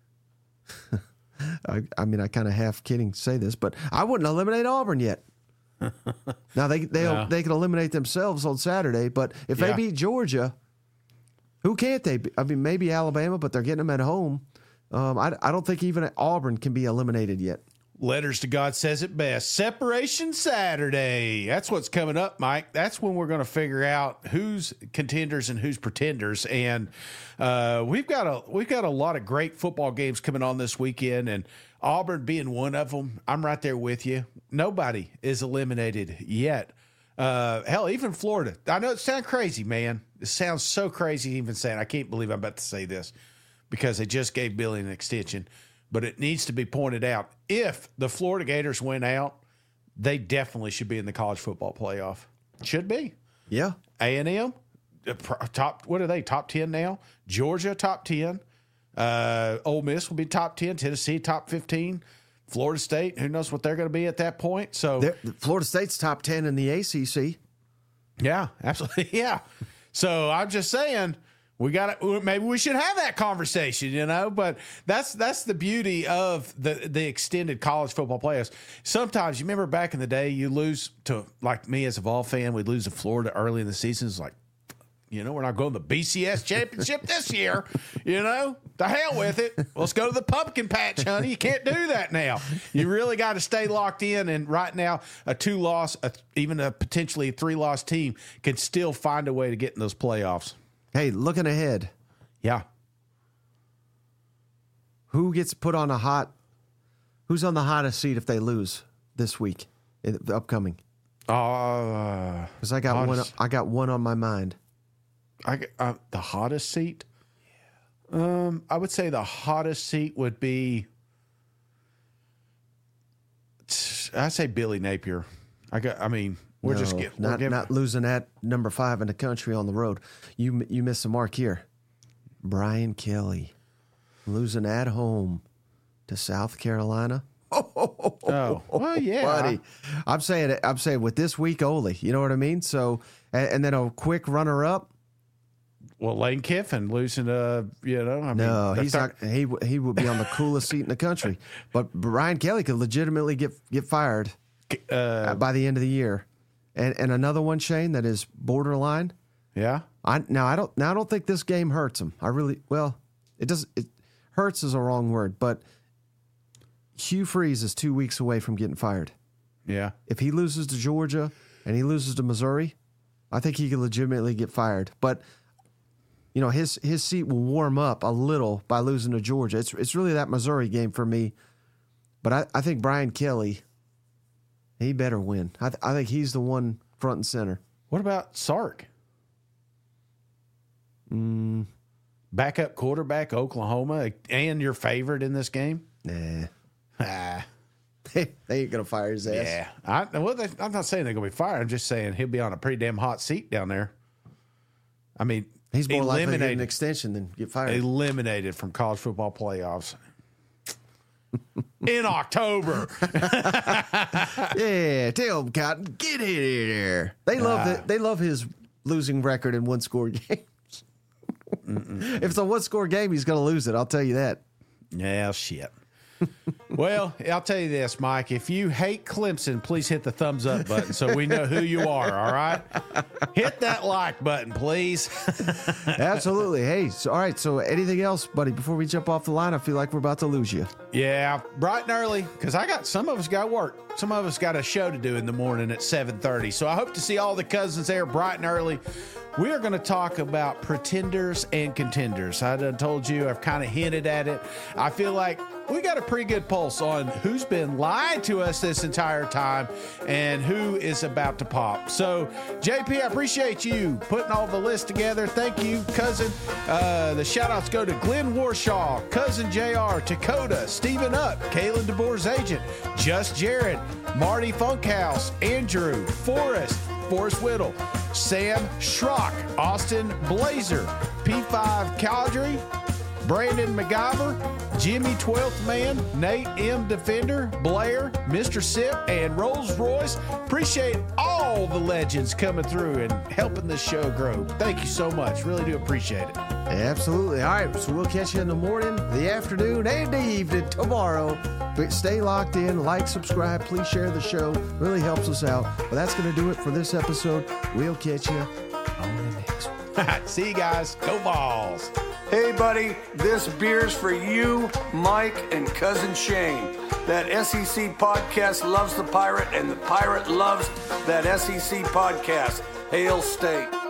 I, I mean, I kind of half kidding say this, but I wouldn't eliminate Auburn yet. Now they they yeah. they can eliminate themselves on Saturday, but if yeah. they beat Georgia, who can't they? Be? I mean, maybe Alabama, but they're getting them at home. Um, I I don't think even Auburn can be eliminated yet. Letters to God says it best. Separation Saturday. That's what's coming up, Mike. That's when we're going to figure out who's contenders and who's pretenders. And uh, we've got a we've got a lot of great football games coming on this weekend, and Auburn being one of them. I'm right there with you. Nobody is eliminated yet. Uh, hell, even Florida. I know it sounds crazy, man. It sounds so crazy even saying. I can't believe I'm about to say this because they just gave Billy an extension. But it needs to be pointed out, if the Florida Gators win out, they definitely should be in the college football playoff. Should be. Yeah. A and M, top. What are they? Top ten now. Georgia top ten. Uh, Ole Miss will be top ten. Tennessee top fifteen. Florida State. Who knows what they're going to be at that point? So they're, Florida State's top ten in the A C C. Yeah, absolutely. Yeah. So I'm just saying. We got to, maybe we should have that conversation, you know, but that's that's the beauty of the, the extended college football playoffs. Sometimes, you remember back in the day, you lose to, like me as a Vol fan, we'd lose to Florida early in the season. It's like, you know, we're not going to the B C S championship this year, you know, the hell with it. Let's go to the pumpkin patch, honey. You can't do that now. You really got to stay locked in. And right now, a two-loss, a, even a potentially three-loss team can still find a way to get in those playoffs. Hey, looking ahead. Yeah. Who gets put on a hot, who's on the hottest seat if they lose this week, in the upcoming? Uh, Because I got hottest. one I got one on my mind. I, uh, the hottest seat? Yeah. Um, I would say the hottest seat would be, I say Billy Napier. I got, I mean, We're no, just getting not getting, not losing at number five in the country on the road. You you missed the mark here. Brian Kelly losing at home to South Carolina. Oh, well, yeah, buddy. I'm saying it. I'm saying with this week only. You know what I mean? So, and, and then a quick runner up. Well, Lane Kiffin losing to, you know, I mean, no, he's not, not. He he would be on the coolest seat in the country. But Brian Kelly could legitimately get get fired uh, by the end of the year. And and another one, Shane, that is borderline. Yeah. I now I don't now I don't think this game hurts him. I really well, it does. It hurts is a wrong word, but Hugh Freeze is two weeks away from getting fired. Yeah. If he loses to Georgia and he loses to Missouri, I think he could legitimately get fired. But you know, his his seat will warm up a little by losing to Georgia. It's it's really that Missouri game for me. But I, I think Brian Kelly, he better win. I, th- I think he's the one front and center. What about Sark? Mm. Backup quarterback, Oklahoma, and your favorite in this game? Nah. Ah. they ain't going to fire his ass. Yeah. I, well, they, I'm not saying they're going to be fired. I'm just saying he'll be on a pretty damn hot seat down there. I mean, he's more likely to get an extension than get fired. Eliminated from college football playoffs. In October. Yeah, tell him, Cotton, get in there. They love Ah. that. They love his losing record in one score games. If it's a one score game, he's going to lose it. I'll tell you that. Yeah, shit. Well, I'll tell you this, Mike. If you hate Clemson, please hit the thumbs up button so we know who you are, all right? Hit that like button, please. Absolutely. Hey, so, all right. So anything else, buddy, before we jump off the line? I feel like we're about to lose you. Yeah, bright and early, because I got some of us got work. Some of us got a show to do in the morning at seven thirty. So I hope to see all the cousins there bright and early. We are going to talk about pretenders and contenders. I done told you, I've kind of hinted at it. I feel like we got a pretty good pulse on who's been lying to us this entire time and who is about to pop. So, J P, I appreciate you putting all the list together. Thank you, cousin. Uh, the shout-outs go to Glenn Warshaw, cousin J R, Dakota, Stephen Up, Kaylin DeBoer's agent, Just Jared, Marty Funkhouse, Andrew, Forrest, Forrest Whittle, Sam Schrock, Austin Blazer, P five Caldry, Brandon McGyver, Jimmy twelfth Man, Nate M. Defender, Blair, Mister Sip, and Rolls Royce. Appreciate all the legends coming through and helping this show grow. Thank you so much. Really do appreciate it. Absolutely. All right. So we'll catch you in the morning, the afternoon, and the evening tomorrow. But stay locked in. Like, subscribe. Please share the show. Really helps us out. But that's going to do it for this episode. We'll catch you on the next one. See you guys. Go Balls. Hey, buddy, this beer's for you, Mike, and Cousin Shane. That S E C podcast loves the Pirate, and the Pirate loves that S E C podcast. Hail State.